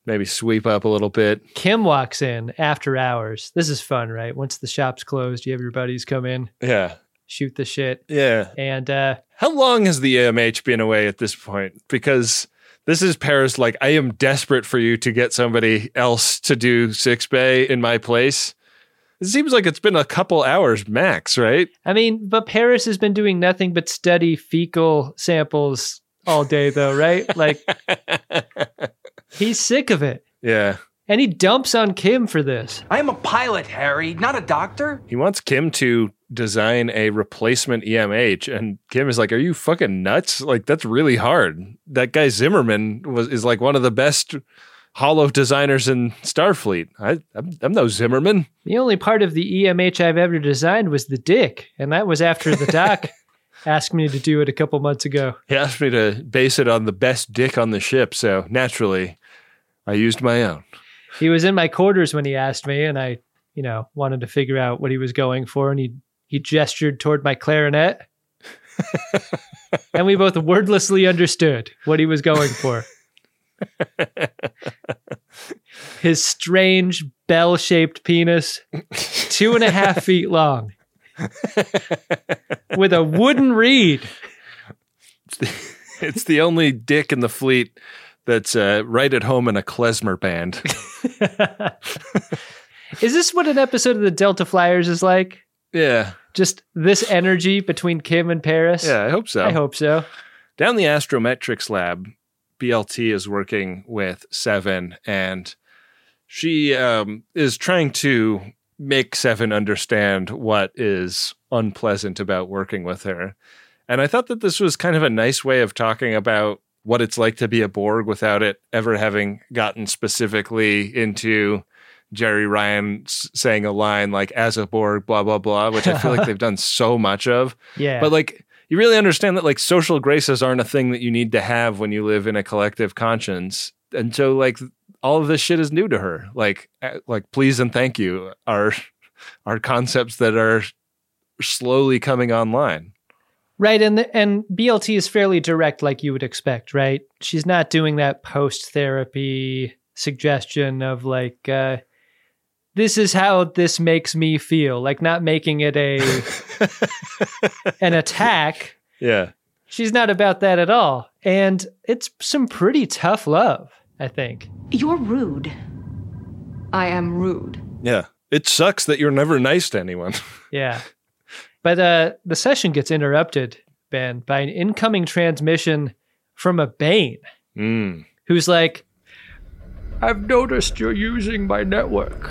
maybe sweep up a little bit. Kim walks in after hours. This is fun, right? Once the shop's closed, you have your buddies come in. Yeah. Shoot the shit. Yeah. And how long has the AMH been away at this point? Because this is Paris like, I am desperate for you to get somebody else to do Six Bay in my place. It seems like it's been a couple hours max, right? I mean, but Paris has been doing nothing but study fecal samples all day, though, right? Like, he's sick of it. Yeah. And he dumps on Kim for this. I am a pilot, Harry, not a doctor. He wants Kim to design a replacement EMH, and Kim is like, are you fucking nuts? Like, that's really hard. That guy Zimmerman is like one of the best holo designers in Starfleet. I'm no Zimmerman. The only part of the EMH I've ever designed was the dick, and that was after the doc asked me to do it a couple months ago. He asked me to base it on the best dick on the ship, so naturally, I used my own. He was in my quarters when he asked me, and I, wanted to figure out what he was going for, and he gestured toward my clarinet, and we both wordlessly understood what he was going for. His strange bell-shaped penis, 2.5 feet long, with a wooden reed. It's the only dick in the fleet that's right at home in a klezmer band. Is this what an episode of the Delta Flyers is like? Yeah. Just this energy between Kim and Paris? Yeah, I hope so. I hope so. Down the astrometrics lab, BLT is working with Seven, and she is trying to make Seven understand what is unpleasant about working with her. And I thought that this was kind of a nice way of talking about what it's like to be a Borg without it ever having gotten specifically into Jerry Ryan saying a line like, as a Borg, blah, blah, blah, which I feel like they've done so much of. Yeah. But like, you really understand that like social graces aren't a thing that you need to have when you live in a collective conscience. And so like all of this shit is new to her. Like please and thank you are concepts that are slowly coming online. Right. And BLT is fairly direct, like you would expect, right? She's not doing that post-therapy suggestion of like, this is how this makes me feel, like not making it an attack. Yeah. She's not about that at all. And it's some pretty tough love, I think. You're rude. I am rude. Yeah. It sucks that you're never nice to anyone. Yeah. But the session gets interrupted, Ben, by an incoming transmission from a Bane, who's like, I've noticed you're using my network,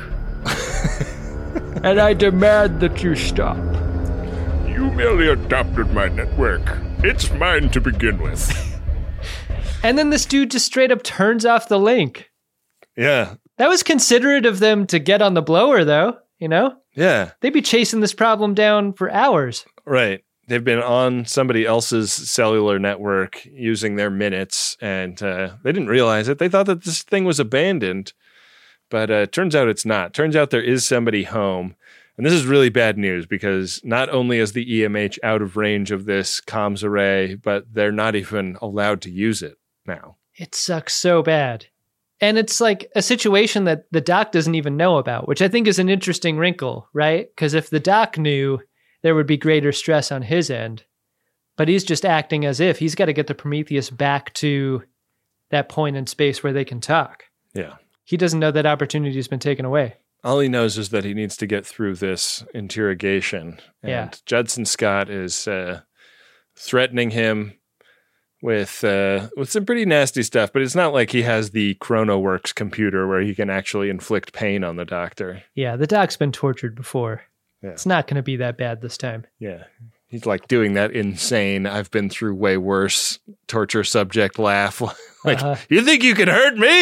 and I demand that you stop. You merely adopted my network. It's mine to begin with. And then this dude just straight up turns off the link. Yeah. That was considerate of them to get on the blower, though, Yeah. They'd be chasing this problem down for hours. Right. They've been on somebody else's cellular network using their minutes, and they didn't realize it. They thought that this thing was abandoned, but it turns out it's not. Turns out there is somebody home. And this is really bad news because not only is the EMH out of range of this comms array, but they're not even allowed to use it now. It sucks so bad. And it's like a situation that the doc doesn't even know about, which I think is an interesting wrinkle, right? Because if the doc knew, there would be greater stress on his end. But he's just acting as if he's got to get the Prometheus back to that point in space where they can talk. Yeah. He doesn't know that opportunity has been taken away. All he knows is that he needs to get through this interrogation. And Judson Scott is threatening him with some pretty nasty stuff, but it's not like he has the ChronoWorks computer where he can actually inflict pain on the doctor. Yeah, the doc's been tortured before. Yeah. It's not going to be that bad this time. Yeah. He's like doing that insane, I've been through way worse torture subject laugh. Like, you think you can hurt me?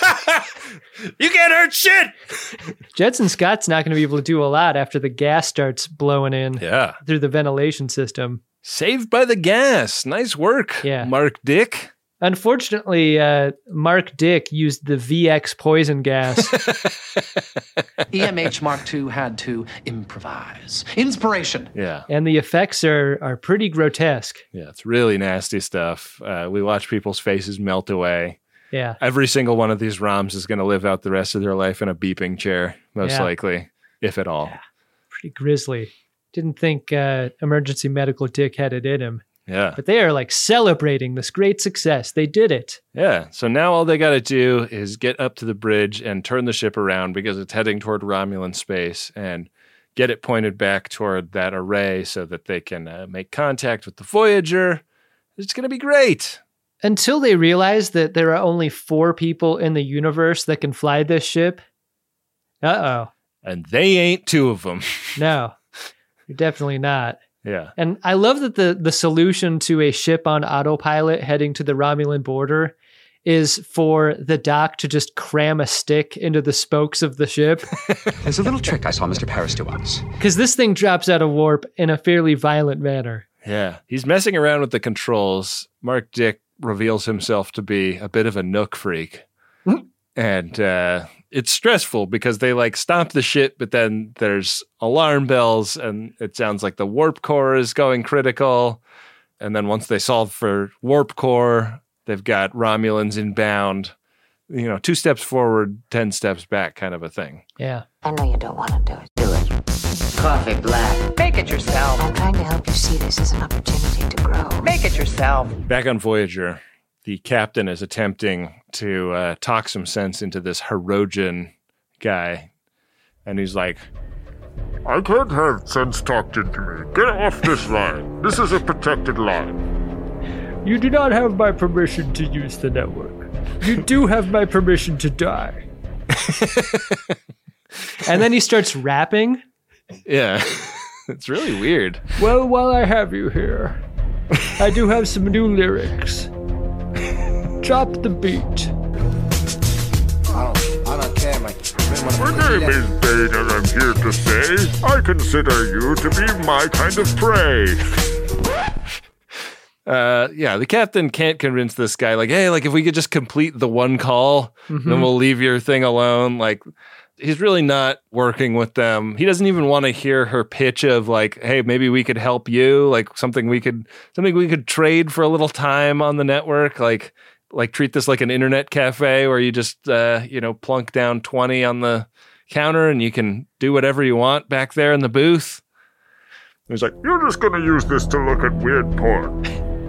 You can't hurt shit! Judson Scott's not going to be able to do a lot after the gas starts blowing in through the ventilation system. Saved by the gas. Nice work, Mark Dick. Unfortunately, Mark Dick used the VX poison gas. EMH Mark II had to improvise. Inspiration. Yeah. And the effects are pretty grotesque. Yeah, it's really nasty stuff. We watch people's faces melt away. Yeah. Every single one of these ROMs is going to live out the rest of their life in a beeping chair, most likely, if at all. Yeah. Pretty grisly. Didn't think emergency medical Dick had it in him. Yeah. But they are like celebrating this great success. They did it. Yeah. So now all they got to do is get up to the bridge and turn the ship around because it's heading toward Romulan space and get it pointed back toward that array so that they can make contact with the Voyager. It's going to be great. Until they realize that there are only 4 people in the universe that can fly this ship. Uh-oh. And they ain't 2 of them. No, you're definitely not. Yeah. And I love that the solution to a ship on autopilot heading to the Romulan border is for the dock to just cram a stick into the spokes of the ship. There's a little trick I saw Mr. Paris do once. Because this thing drops out of warp in a fairly violent manner. Yeah. He's messing around with the controls. Mark Dick reveals himself to be a bit of a nook freak. And it's stressful because they like stop the ship, but then there's alarm bells and it sounds like the warp core is going critical. And then once they solve for warp core, they've got Romulans inbound, 2 steps forward, 10 steps back kind of a thing. Yeah. I know you don't want to do it. Do it. Coffee black. Make it yourself. I'm trying to help you see this as an opportunity to grow. Make it yourself. Back on Voyager, the captain is attempting to talk some sense into this Hirogen guy. And he's like, I can't have sense talked into me. Get off this line. This is a protected line. You do not have my permission to use the network. You do have my permission to die. And then he starts rapping. Yeah. It's really weird. Well, while I have you here, I do have some new lyrics. Drop the beat. I don't care, Mike. My name is Bane, and I'm here to say I consider you to be my kind of prey. The captain can't convince this guy, like, hey, like, if we could just complete the one call, then we'll leave your thing alone. Like, he's really not working with them. He doesn't even want to hear her pitch of like, hey, maybe we could help you, like something we could trade for a little time on the network, like treat this like an internet cafe where you just plunk down 20 on the counter and you can do whatever you want back there in the booth. He's like, you're just gonna use this to look at weird porn.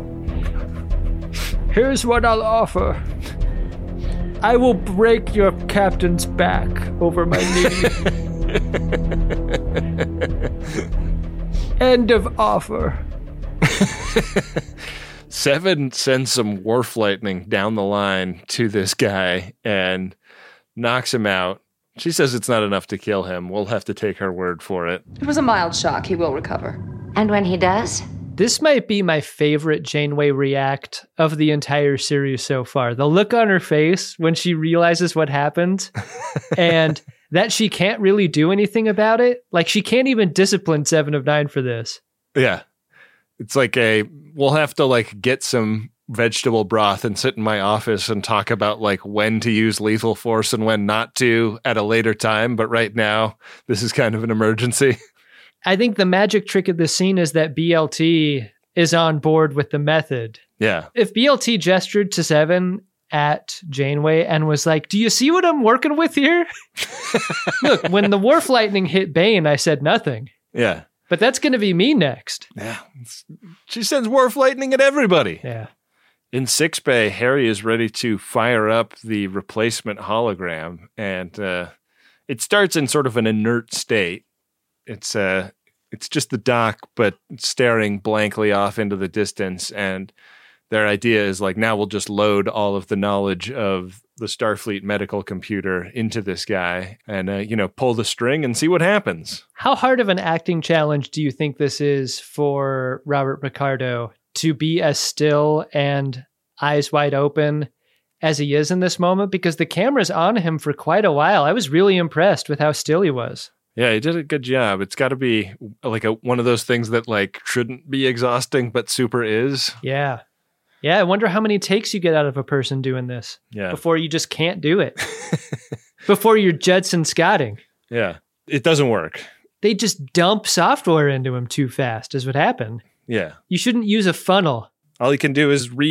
Here's what I'll offer. I will break your captain's back over my knee. End of offer. Seven sends some Worf lightning down the line to this guy and knocks him out. She says it's not enough to kill him. We'll have to take her word for it. It was a mild shock. He will recover. And when he does? This might be my favorite Janeway react of the entire series so far. The look on her face when she realizes what happened and that she can't really do anything about it. Like, she can't even discipline 7 of 9 for this. Yeah. It's like we'll have to like get some vegetable broth and sit in my office and talk about like when to use lethal force and when not to at a later time. But right now, this is kind of an emergency. I think the magic trick of this scene is that BLT is on board with the method. Yeah. If BLT gestured to 7 at Janeway and was like, do you see what I'm working with here? Look, when the Worf lightning hit Bane, I said nothing. Yeah. But that's going to be me next. Yeah. She sends Worf lightning at everybody. Yeah. In sickbay, Harry is ready to fire up the replacement hologram, and it starts in sort of an inert state. It's just the dock, but staring blankly off into the distance. And their idea is like, now we'll just load all of the knowledge of the Starfleet medical computer into this guy and, pull the string and see what happens. How hard of an acting challenge do you think this is for Robert Picardo to be as still and eyes wide open as he is in this moment? Because the camera's on him for quite a while. I was really impressed with how still he was. Yeah, he did a good job. It's got to be like one of those things that like shouldn't be exhausting, but super is. Yeah. Yeah, I wonder how many takes you get out of a person doing this before you just can't do it. Before you're Judson Scotting. Yeah, it doesn't work. They just dump software into him too fast is what happened. Yeah. You shouldn't use a funnel. All he can do is read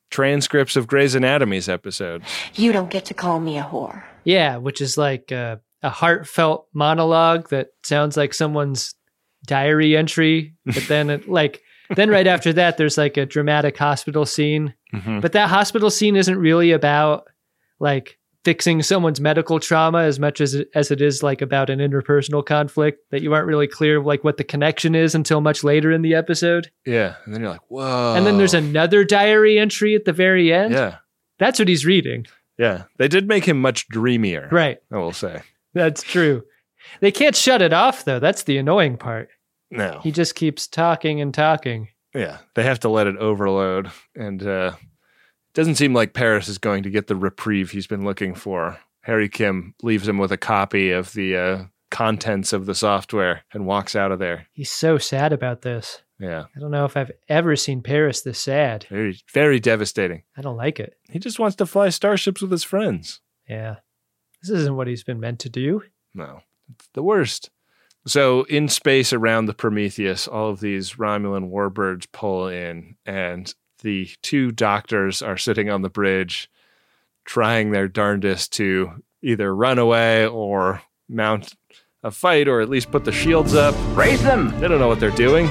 transcripts of Grey's Anatomy's episodes. You don't get to call me a whore. Yeah, which is like a heartfelt monologue that sounds like someone's diary entry, but then then right after that, there's like a dramatic hospital scene. Mm-hmm. But that hospital scene isn't really about like fixing someone's medical trauma as much as it is like about an interpersonal conflict that you aren't really clear like what the connection is until much later in the episode. Yeah. And then you're like, whoa. And then there's another diary entry at the very end. Yeah. That's what he's reading. Yeah. They did make him much dreamier. Right. I will say. That's true. They can't shut it off though. That's the annoying part. No. He just keeps talking and talking. Yeah. They have to let it overload. And it doesn't seem like Paris is going to get the reprieve he's been looking for. Harry Kim leaves him with a copy of the contents of the software and walks out of there. He's so sad about this. Yeah. I don't know if I've ever seen Paris this sad. Very, very devastating. I don't like it. He just wants to fly starships with his friends. Yeah. This isn't what he's been meant to do. No. It's the worst. So in space around the Prometheus, all of these Romulan warbirds pull in, and the two doctors are sitting on the bridge trying their darndest to either run away or mount a fight or at least put the shields up. Raise them! They don't know what they're doing.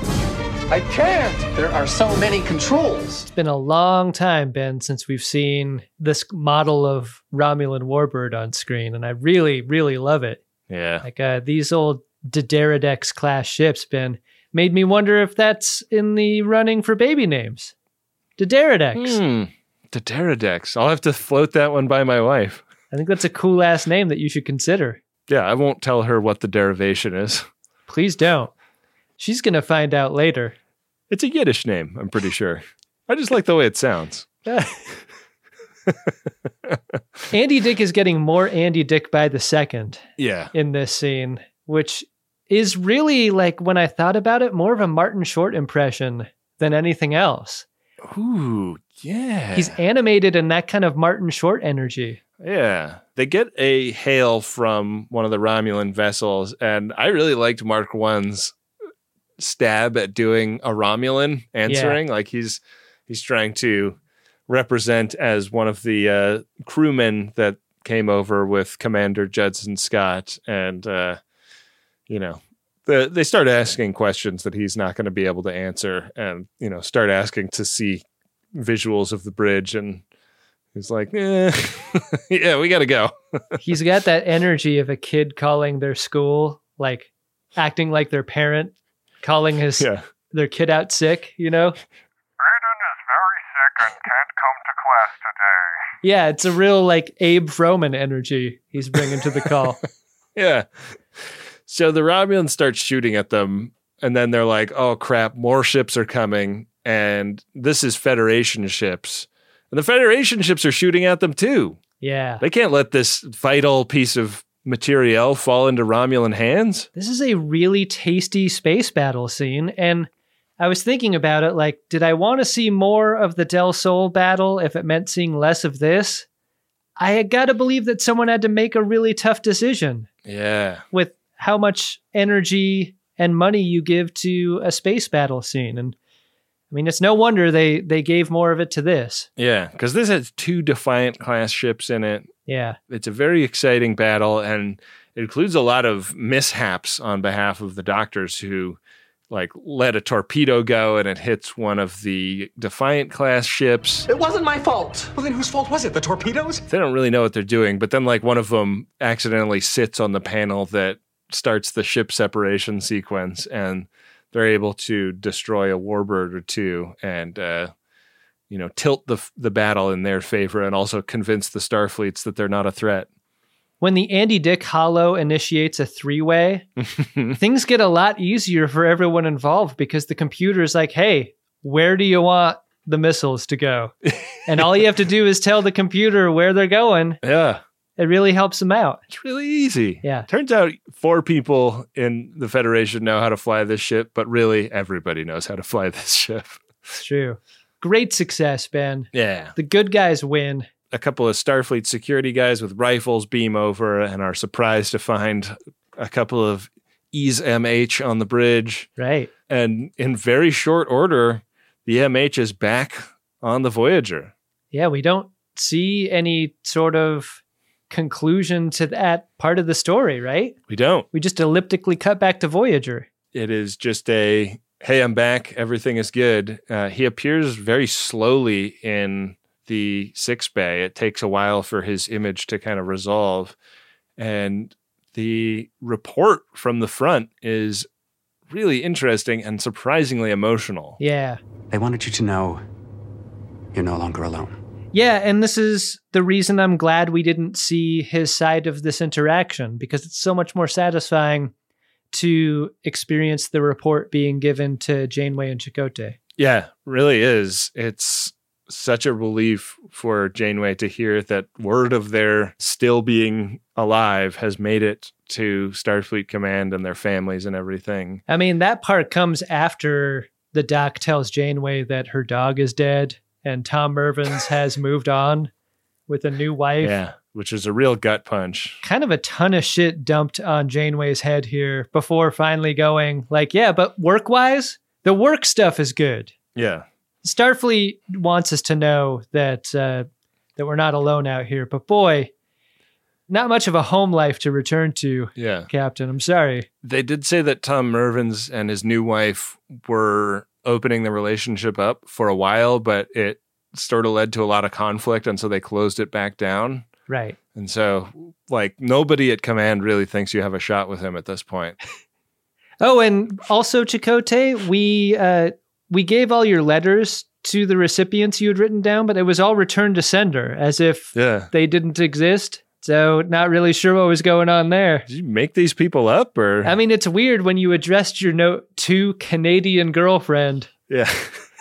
I can't! There are so many controls. It's been a long time, Ben, since we've seen this model of Romulan warbird on screen, and I really, really love it. Yeah. Like these old D'Deridex class ships, Ben, made me wonder if that's in the running for baby names. D'Deridex. D'Deridex. I'll have to float that one by my wife. I think that's a cool ass name that you should consider. Yeah, I won't tell her what the derivation is. Please don't. She's going to find out later. It's a Yiddish name, I'm pretty sure. I just like the way it sounds. Andy Dick is getting more Andy Dick by the second. Yeah. In this scene, which is really, like, when I thought about it, more of a Martin Short impression than anything else. Ooh, yeah. He's animated in that kind of Martin Short energy. Yeah. They get a hail from one of the Romulan vessels, and I really liked Mark I's stab at doing a Romulan answering. Yeah. Like he's trying to represent as one of the crewmen that came over with Commander Judson Scott, and they start asking questions that he's not going to be able to answer, and start asking to see visuals of the bridge, and he's like, yeah, we got to go. He's got that energy of a kid calling their school, like acting like their parent, calling their kid out sick, Aiden is very sick and can't come to class today. Yeah, it's a real like Abe Froman energy he's bringing to the call. Yeah. So the Romulans start shooting at them, and then they're like, oh crap, more ships are coming, and this is Federation ships. And the Federation ships are shooting at them too. Yeah. They can't let this vital piece of materiel fall into Romulan hands. This is a really tasty space battle scene, and I was thinking about it, like, did I want to see more of the Del Sol battle if it meant seeing less of this? I had got to believe that someone had to make a really tough decision. Yeah. With how much energy and money you give to a space battle scene. And I mean, it's no wonder they gave more of it to this. Yeah, because this has 2 Defiant class ships in it. Yeah. It's a very exciting battle, and it includes a lot of mishaps on behalf of the doctors who like let a torpedo go and it hits one of the Defiant class ships. It wasn't my fault. Well, then whose fault was it? The torpedoes? They don't really know what they're doing, but then like one of them accidentally sits on the panel that starts the ship separation sequence, and they're able to destroy a warbird or two and tilt the battle in their favor, and also convince the Starfleets that they're not a threat. When the Andy Dick Holo initiates a 3-way, things get a lot easier for everyone involved, because the computer's like, hey, where do you want the missiles to go? And all you have to do is tell the computer where they're going. Yeah. It really helps them out. It's really easy. Yeah. Turns out 4 people in the Federation know how to fly this ship, but really everybody knows how to fly this ship. It's true. Great success, Ben. Yeah. The good guys win. A couple of Starfleet security guys with rifles beam over and are surprised to find a couple of E's MH on the bridge. Right. And in very short order, the MH is back on the Voyager. Yeah, we don't see any sort of conclusion to that part of the story, right? We don't. We just elliptically cut back to Voyager. It is just a, hey, I'm back. Everything is good. He appears very slowly in the 6-bay. It takes a while for his image to kind of resolve. And the report from the front is really interesting and surprisingly emotional. Yeah. They wanted you to know you're no longer alone. Yeah, and this is the reason I'm glad we didn't see his side of this interaction, because it's so much more satisfying to experience the report being given to Janeway and Chakotay. Yeah, really is. It's such a relief for Janeway to hear that word of their still being alive has made it to Starfleet Command and their families and everything. I mean, that part comes after the doc tells Janeway that her dog is dead and Tom Mervins has moved on with a new wife. Yeah, which is a real gut punch. Kind of a ton of shit dumped on Janeway's head here before finally going like, yeah, but work-wise, the work stuff is good. Yeah. Starfleet wants us to know that that we're not alone out here, but boy, not much of a home life to return to, yeah, Captain. I'm sorry. They did say that Tom Mervins and his new wife were opening the relationship up for a while, but it sort of led to a lot of conflict, and so they closed it back down. Right. And so, like, nobody at Command really thinks you have a shot with him at this point. Oh, and also, Chakotay, we gave all your letters to the recipients you had written down, but it was all returned to sender, as if they didn't exist. So not really sure what was going on there. Did you make these people up, or? I mean, it's weird when you addressed your note to Canadian girlfriend. Yeah.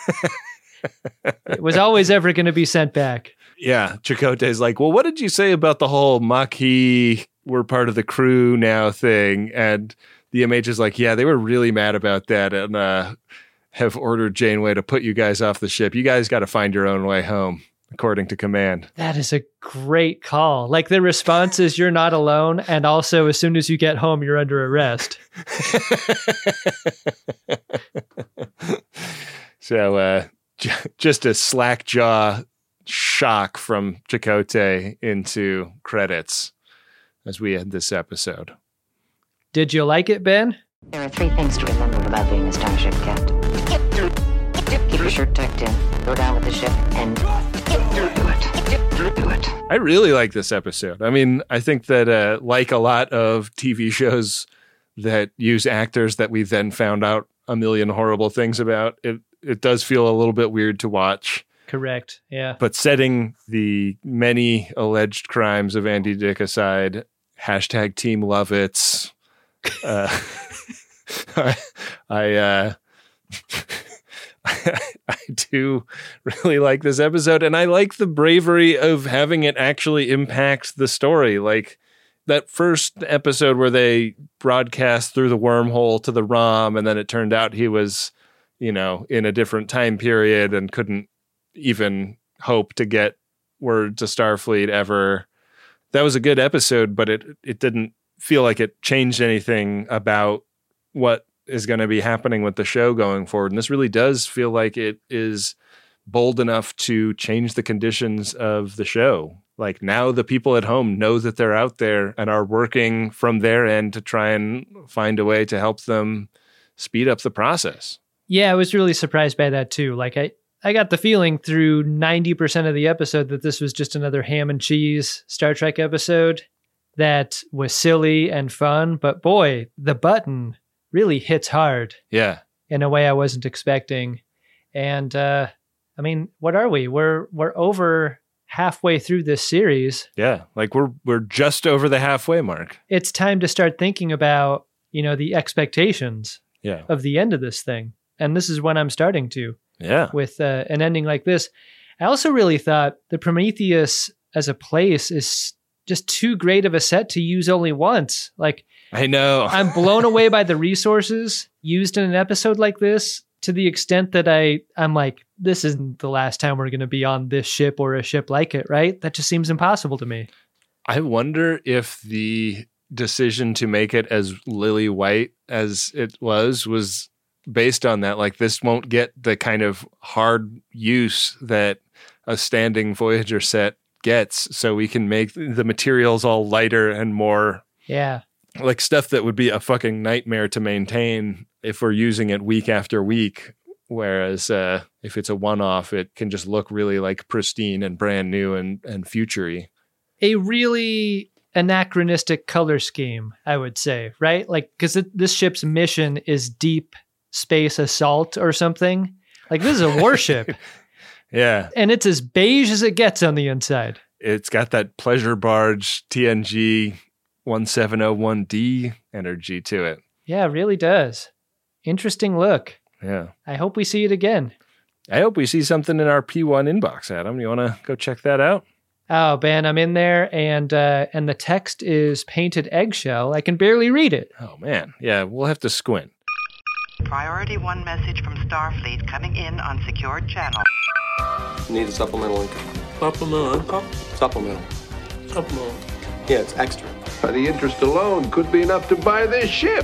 It was always ever going to be sent back. Yeah. Chakotay's like, well, what did you say about the whole Maquis, we're part of the crew now thing? And the MH is like, yeah, they were really mad about that and have ordered Janeway to put you guys off the ship. You guys got to find your own way home, according to Command. That is a great call. Like, the response is you're not alone, and also as soon as you get home, you're under arrest. So just a slack jaw shock from Chakotay into credits as we end this episode. Did you like it, Ben? There are 3 things to remember about being a starship captain. Keep your shirt tucked in, go down with the ship, and do it. I really like this episode. I mean, I think that like a lot of TV shows that use actors that we then found out a million horrible things about, it does feel a little bit weird to watch. Correct, yeah. But setting the many alleged crimes of Andy Dick aside, hashtag Team Lovitz, I do really like this episode, and I like the bravery of having it actually impact the story. Like that first episode where they broadcast through the wormhole to the ROM, and then it turned out he was, in a different time period and couldn't even hope to get word to Starfleet ever. That was a good episode, but it didn't feel like it changed anything about what is going to be happening with the show going forward. And this really does feel like it is bold enough to change the conditions of the show. Like, now the people at home know that they're out there and are working from their end to try and find a way to help them speed up the process. Yeah, I was really surprised by that too. Like, I got the feeling through 90% of the episode that this was just another ham and cheese Star Trek episode that was silly and fun. But boy, the button really hits hard. Yeah. In a way I wasn't expecting. And I mean, what are we? We're over halfway through this series. Yeah, like we're just over the halfway mark. It's time to start thinking about, the expectations of the end of this thing. And this is when I'm starting to. Yeah. With an ending like this. I also really thought the Prometheus as a place is just too great of a set to use only once. Like, I know. I'm blown away by the resources used in an episode like this, to the extent that I'm like, this isn't the last time we're going to be on this ship or a ship like it, right? That just seems impossible to me. I wonder if the decision to make it as lily white as it was based on that. Like, this won't get the kind of hard use that a standing Voyager set gets, so we can make the materials all lighter and more like stuff that would be a fucking nightmare to maintain if we're using it week after week. Whereas if it's a one-off, it can just look really like pristine and brand new and future-y. A really anachronistic color scheme, I would say, right? Like, because this ship's mission is deep space assault or something. Like, this is a warship. Yeah. And it's as beige as it gets on the inside. It's got that pleasure barge TNG 1701D energy to it. Yeah, it really does. Interesting look. Yeah. I hope we see it again. I hope we see something in our P1 inbox, Adam. You want to go check that out? Oh, Ben, I'm in there, and the text is painted eggshell. I can barely read it. Oh, man. Yeah, we'll have to squint. Priority 1 message from Starfleet coming in on secured channel. Need a supplemental income. Supplemental income? Supplemental. Supplemental. Yeah, it's extra. The interest alone could be enough to buy this ship.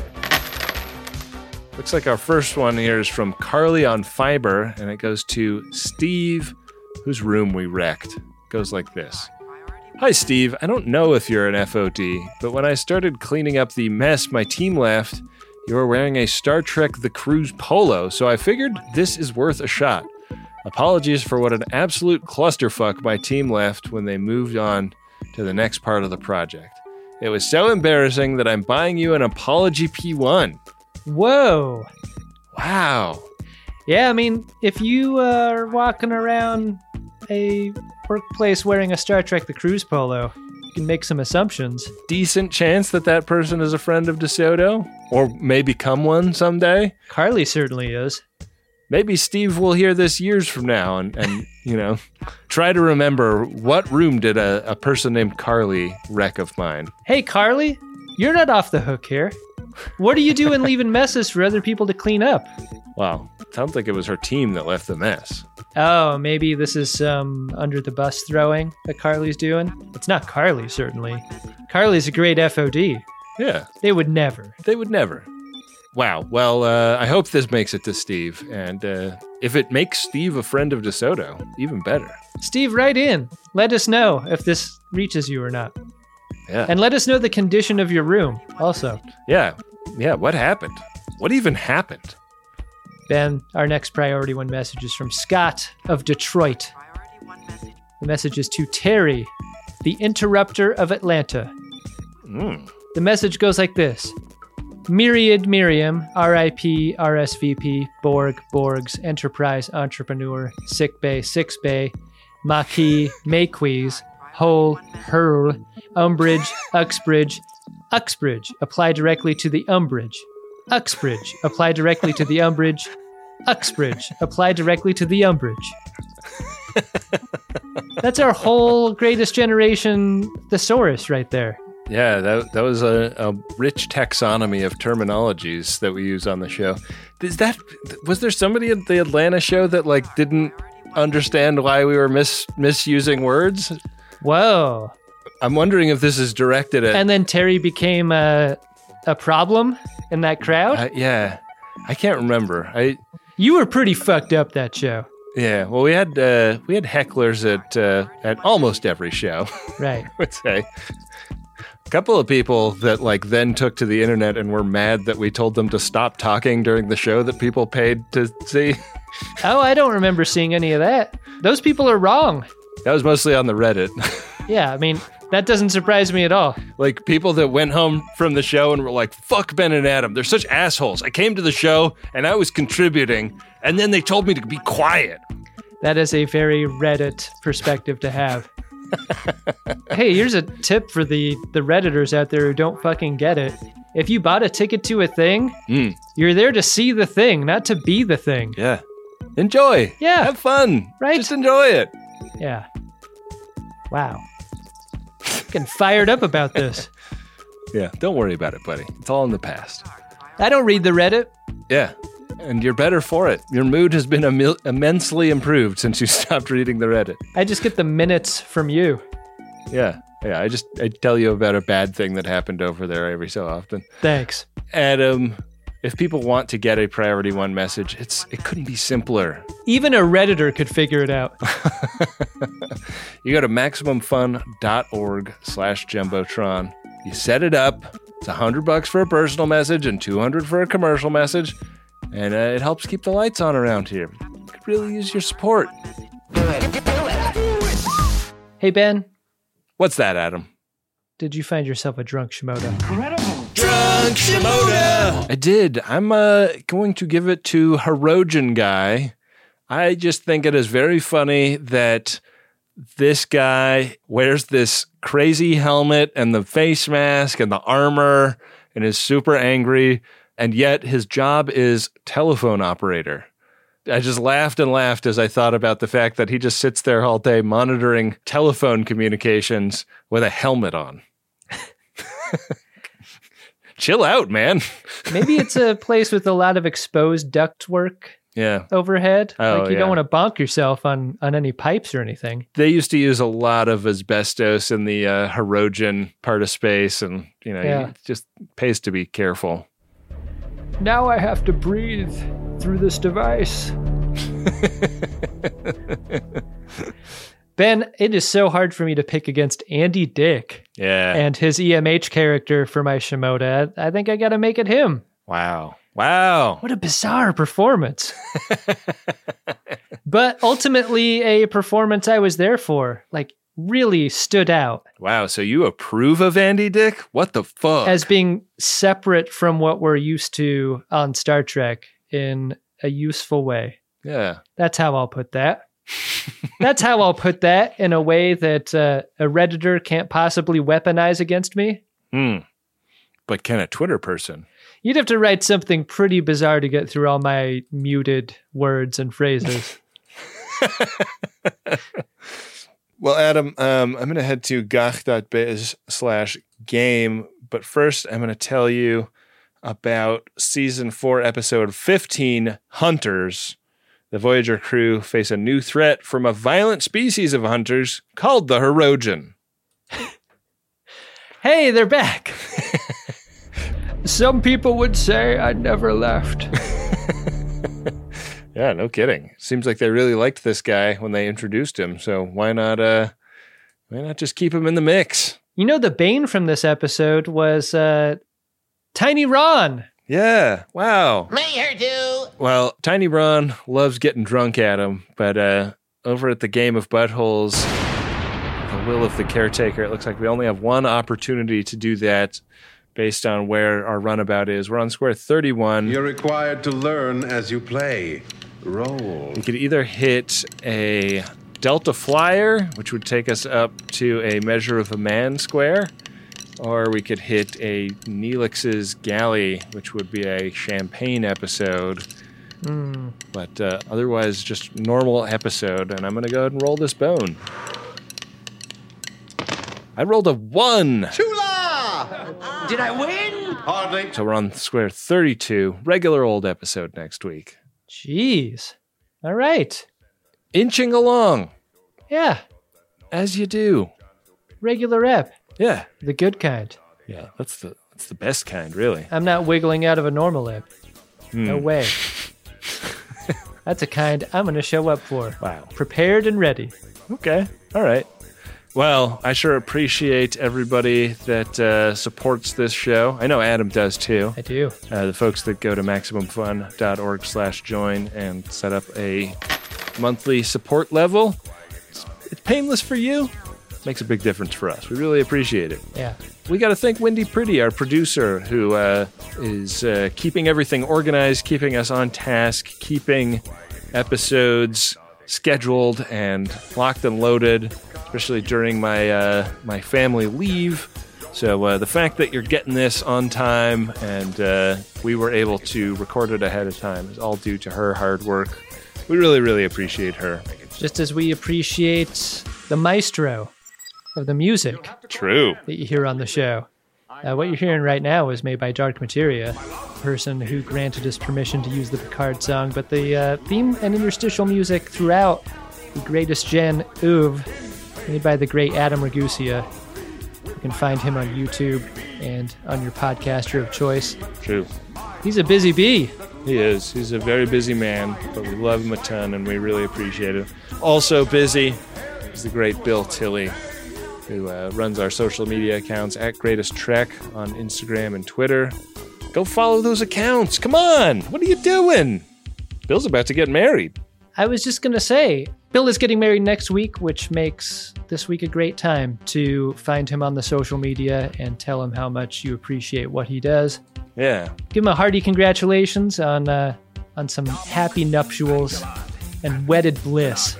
Looks like our first one here is from Carly on Fiber, and it goes to Steve, whose room we wrecked. It goes like this. Hi, Steve. I don't know if you're an FOD, but when I started cleaning up the mess my team left, you were wearing a Star Trek The Cruise polo, so I figured this is worth a shot. Apologies for what an absolute clusterfuck my team left when they moved on to the next part of the project. It was so embarrassing that I'm buying you an apology P1. Whoa. Wow. Yeah, I mean, if you are walking around a workplace wearing a Star Trek The Cruise polo, you can make some assumptions. Decent chance that person is a friend of DeSoto, or may become one someday. Carly certainly is. Maybe Steve will hear this years from now and you know, try to remember what room did a person named Carly wreck of mine. Hey, Carly, you're not off the hook here. What are you doing leaving messes for other people to clean up? Well, sounds like it was her team that left the mess. Oh, maybe this is some under the bus throwing that Carly's doing? It's not Carly, certainly. Carly's a great FOD. Yeah. They would never. They would never. Wow. Well, I hope this makes it to Steve. And if it makes Steve a friend of DeSoto, even better. Steve, write in. Let us know if this reaches you or not. Yeah. And let us know the condition of your room also. Yeah. Yeah. What happened? What even happened? Ben, our next Priority 1 message is from Scott of Detroit. The message is to Terry, the interrupter of Atlanta. The message goes like this. Myriad Miriam, RIP, RSVP, Borg, Borgs, Enterprise, Entrepreneur, Sickbay, Sixbay, Maquis, Mayquees, Hole, Hurl, Umbridge, Uxbridge, Uxbridge, apply directly to the Umbridge. Uxbridge, apply directly to the Umbridge. Uxbridge, apply directly to the Umbridge. That's our whole Greatest Generation thesaurus right there. Yeah, that was a rich taxonomy of terminologies that we use on the show. Was there somebody at the Atlanta show that like didn't understand why we were misusing words? Whoa. I'm wondering if this is directed at... And then Terry became a problem in that crowd? Yeah. I can't remember. You were pretty fucked up that show. Yeah. Well, we had hecklers at almost every show. Right. I would say. A couple of people that like then took to the internet and were mad that we told them to stop talking during the show that people paid to see. Oh, I don't remember seeing any of that. Those people are wrong. That was mostly on the Reddit. Yeah, I mean, that doesn't surprise me at all. Like people that went home from the show and were like, fuck Ben and Adam. They're such assholes. I came to the show and I was contributing and then they told me to be quiet. That is a very Reddit perspective to have. Hey, here's a tip for the Redditors out there who don't fucking get it. If you bought a ticket to a thing, you're there to see the thing, not to be the thing. Yeah. Enjoy. Yeah. Have fun. Right? Just enjoy it. Yeah. Wow. Getting fired up about this. Yeah. Don't worry about it, buddy. It's all in the past. I don't read the Reddit. Yeah. And you're better for it. Your mood has been immensely improved since you stopped reading the Reddit. I just get the minutes from you. Yeah. Yeah. I tell you about a bad thing that happened over there every so often. Thanks. Adam, if people want to get a Priority One message, it couldn't be simpler. Even a Redditor could figure it out. You go to MaximumFun.org/Jumbotron. You set it up. It's $100 for a personal message and $200 for a commercial message. And it helps keep the lights on around here. You could really use your support. Hey, Ben. What's that, Adam? Did you find yourself a drunk Shimoda? Incredible. Drunk Shimoda! I did. I'm going to give it to Hirogen Guy. I just think it is very funny that this guy wears this crazy helmet and the face mask and the armor and is super angry, and yet his job is telephone operator. I just laughed and laughed as I thought about the fact that he just sits there all day monitoring telephone communications with a helmet on. Chill out, man. Maybe it's a place with a lot of exposed ductwork. Yeah. Overhead. Oh, like you don't want to bonk yourself on any pipes or anything. They used to use a lot of asbestos in the Hirogen part of space, and it just pays to be careful. Now I have to breathe through this device. Ben, it is so hard for me to pick against Andy Dick. Yeah. And his EMH character for my Shimoda. I think I got to make it him. Wow. What a bizarre performance. But ultimately a performance I was there for. Like, really stood out. Wow, so you approve of Andy Dick? What the fuck? As being separate from what we're used to on Star Trek in a useful way. Yeah. That's how I'll put that. That's how I'll put that in a way that a Redditor can't possibly weaponize against me. But can a Twitter person? You'd have to write something pretty bizarre to get through all my muted words and phrases. Well, Adam, I'm going to head to gach.biz/game, but first I'm going to tell you about Season 4, Episode 15, Hunters. The Voyager crew face a new threat from a violent species of hunters called the Hirogen. Hey, they're back. Some people would say I never left. Yeah, no kidding. Seems like they really liked this guy when they introduced him, so why not just keep him in the mix? You know, the Bane from this episode was Tiny Ron. Yeah, wow. May her do. Well, Tiny Ron loves getting drunk at him, but over at the Game of Buttholes, the will of the caretaker, it looks like we only have one opportunity to do that based on where our runabout is. We're on square 31. You're required to learn as you play. Roll. We could either hit a Delta Flyer, which would take us up to a Measure of a Man square, or we could hit a Neelix's Galley, which would be a Champagne episode. But otherwise, just normal episode. And I'm going to go ahead and roll this bone. I rolled a 1. Chula! Did I win? Hardly. So we're on square 32. Regular old episode next week. Jeez. All right. Inching along. Yeah. As you do. Regular ep. Yeah. The good kind. Yeah, that's the best kind, really. I'm not wiggling out of a normal ep. No way. That's a kind I'm going to show up for. Wow. Prepared and ready. Okay. All right. Well, I sure appreciate everybody that supports this show. I know Adam does too. I do. The folks that go to MaximumFun.org/join and set up a monthly support level. It's painless for you. Makes a big difference for us. We really appreciate it. Yeah. We got to thank Wendy Pretty, our producer, who is keeping everything organized, keeping us on task, keeping episodes scheduled and locked and loaded, especially during my my family leave. So the fact that you're getting this on time and we were able to record it ahead of time is all due to her hard work. We really, really appreciate her. Just as we appreciate the maestro of the music. True. That you hear on the show. What you're hearing right now is made by Dark Materia, the person who granted us permission to use the Picard song, but the theme and interstitial music throughout the greatest gen oeuvre made by the great Adam Ragusa. You can find him on YouTube and on your podcaster of choice. True. He's a busy bee. He is. He's a very busy man, but we love him a ton, and we really appreciate it. Also busy is the great Bill Tilley, who runs our social media accounts at Greatest Trek on Instagram and Twitter. Go follow those accounts. Come on. What are you doing? Bill's about to get married. I was just going to say, Bill is getting married next week, which makes this week a great time to find him on the social media and tell him how much you appreciate what he does. Yeah. Give him a hearty congratulations on some happy nuptials and wedded bliss.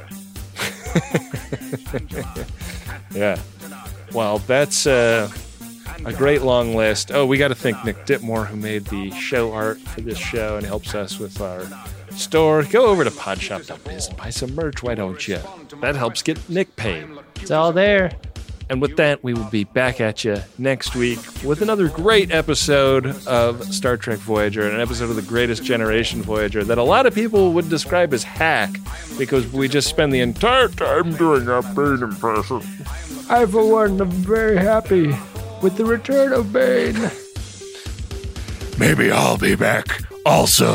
Yeah. Well, that's a great long list. Oh, we got to thank Nick Ditmore, who made the show art for this show and helps us with our store. Go over to podshop.biz and buy some merch, why don't you? That helps get Nick paid. It's all there. And with that, we will be back at you next week with another great episode of Star Trek Voyager, an episode of the Greatest Generation Voyager that a lot of people would describe as hack because we just spend the entire time doing a Bane impression. I, for one, am very happy with the return of Bane. Maybe I'll be back also.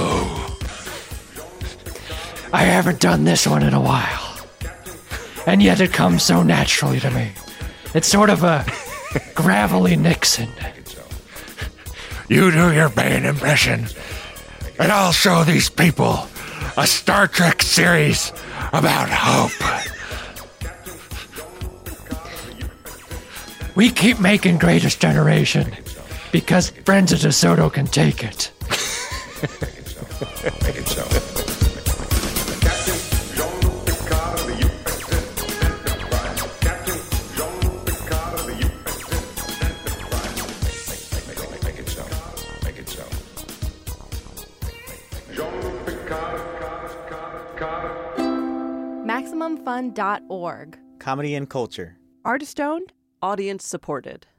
I haven't done this one in a while, and yet it comes so naturally to me. It's sort of a gravelly Nixon. You do your Bane impression, and I'll show these people a Star Trek series about hope. We keep making Greatest Generation because Friends of DeSoto can take it. Make it so. MaximumFun.org. Comedy and culture. Artist-owned, audience-supported.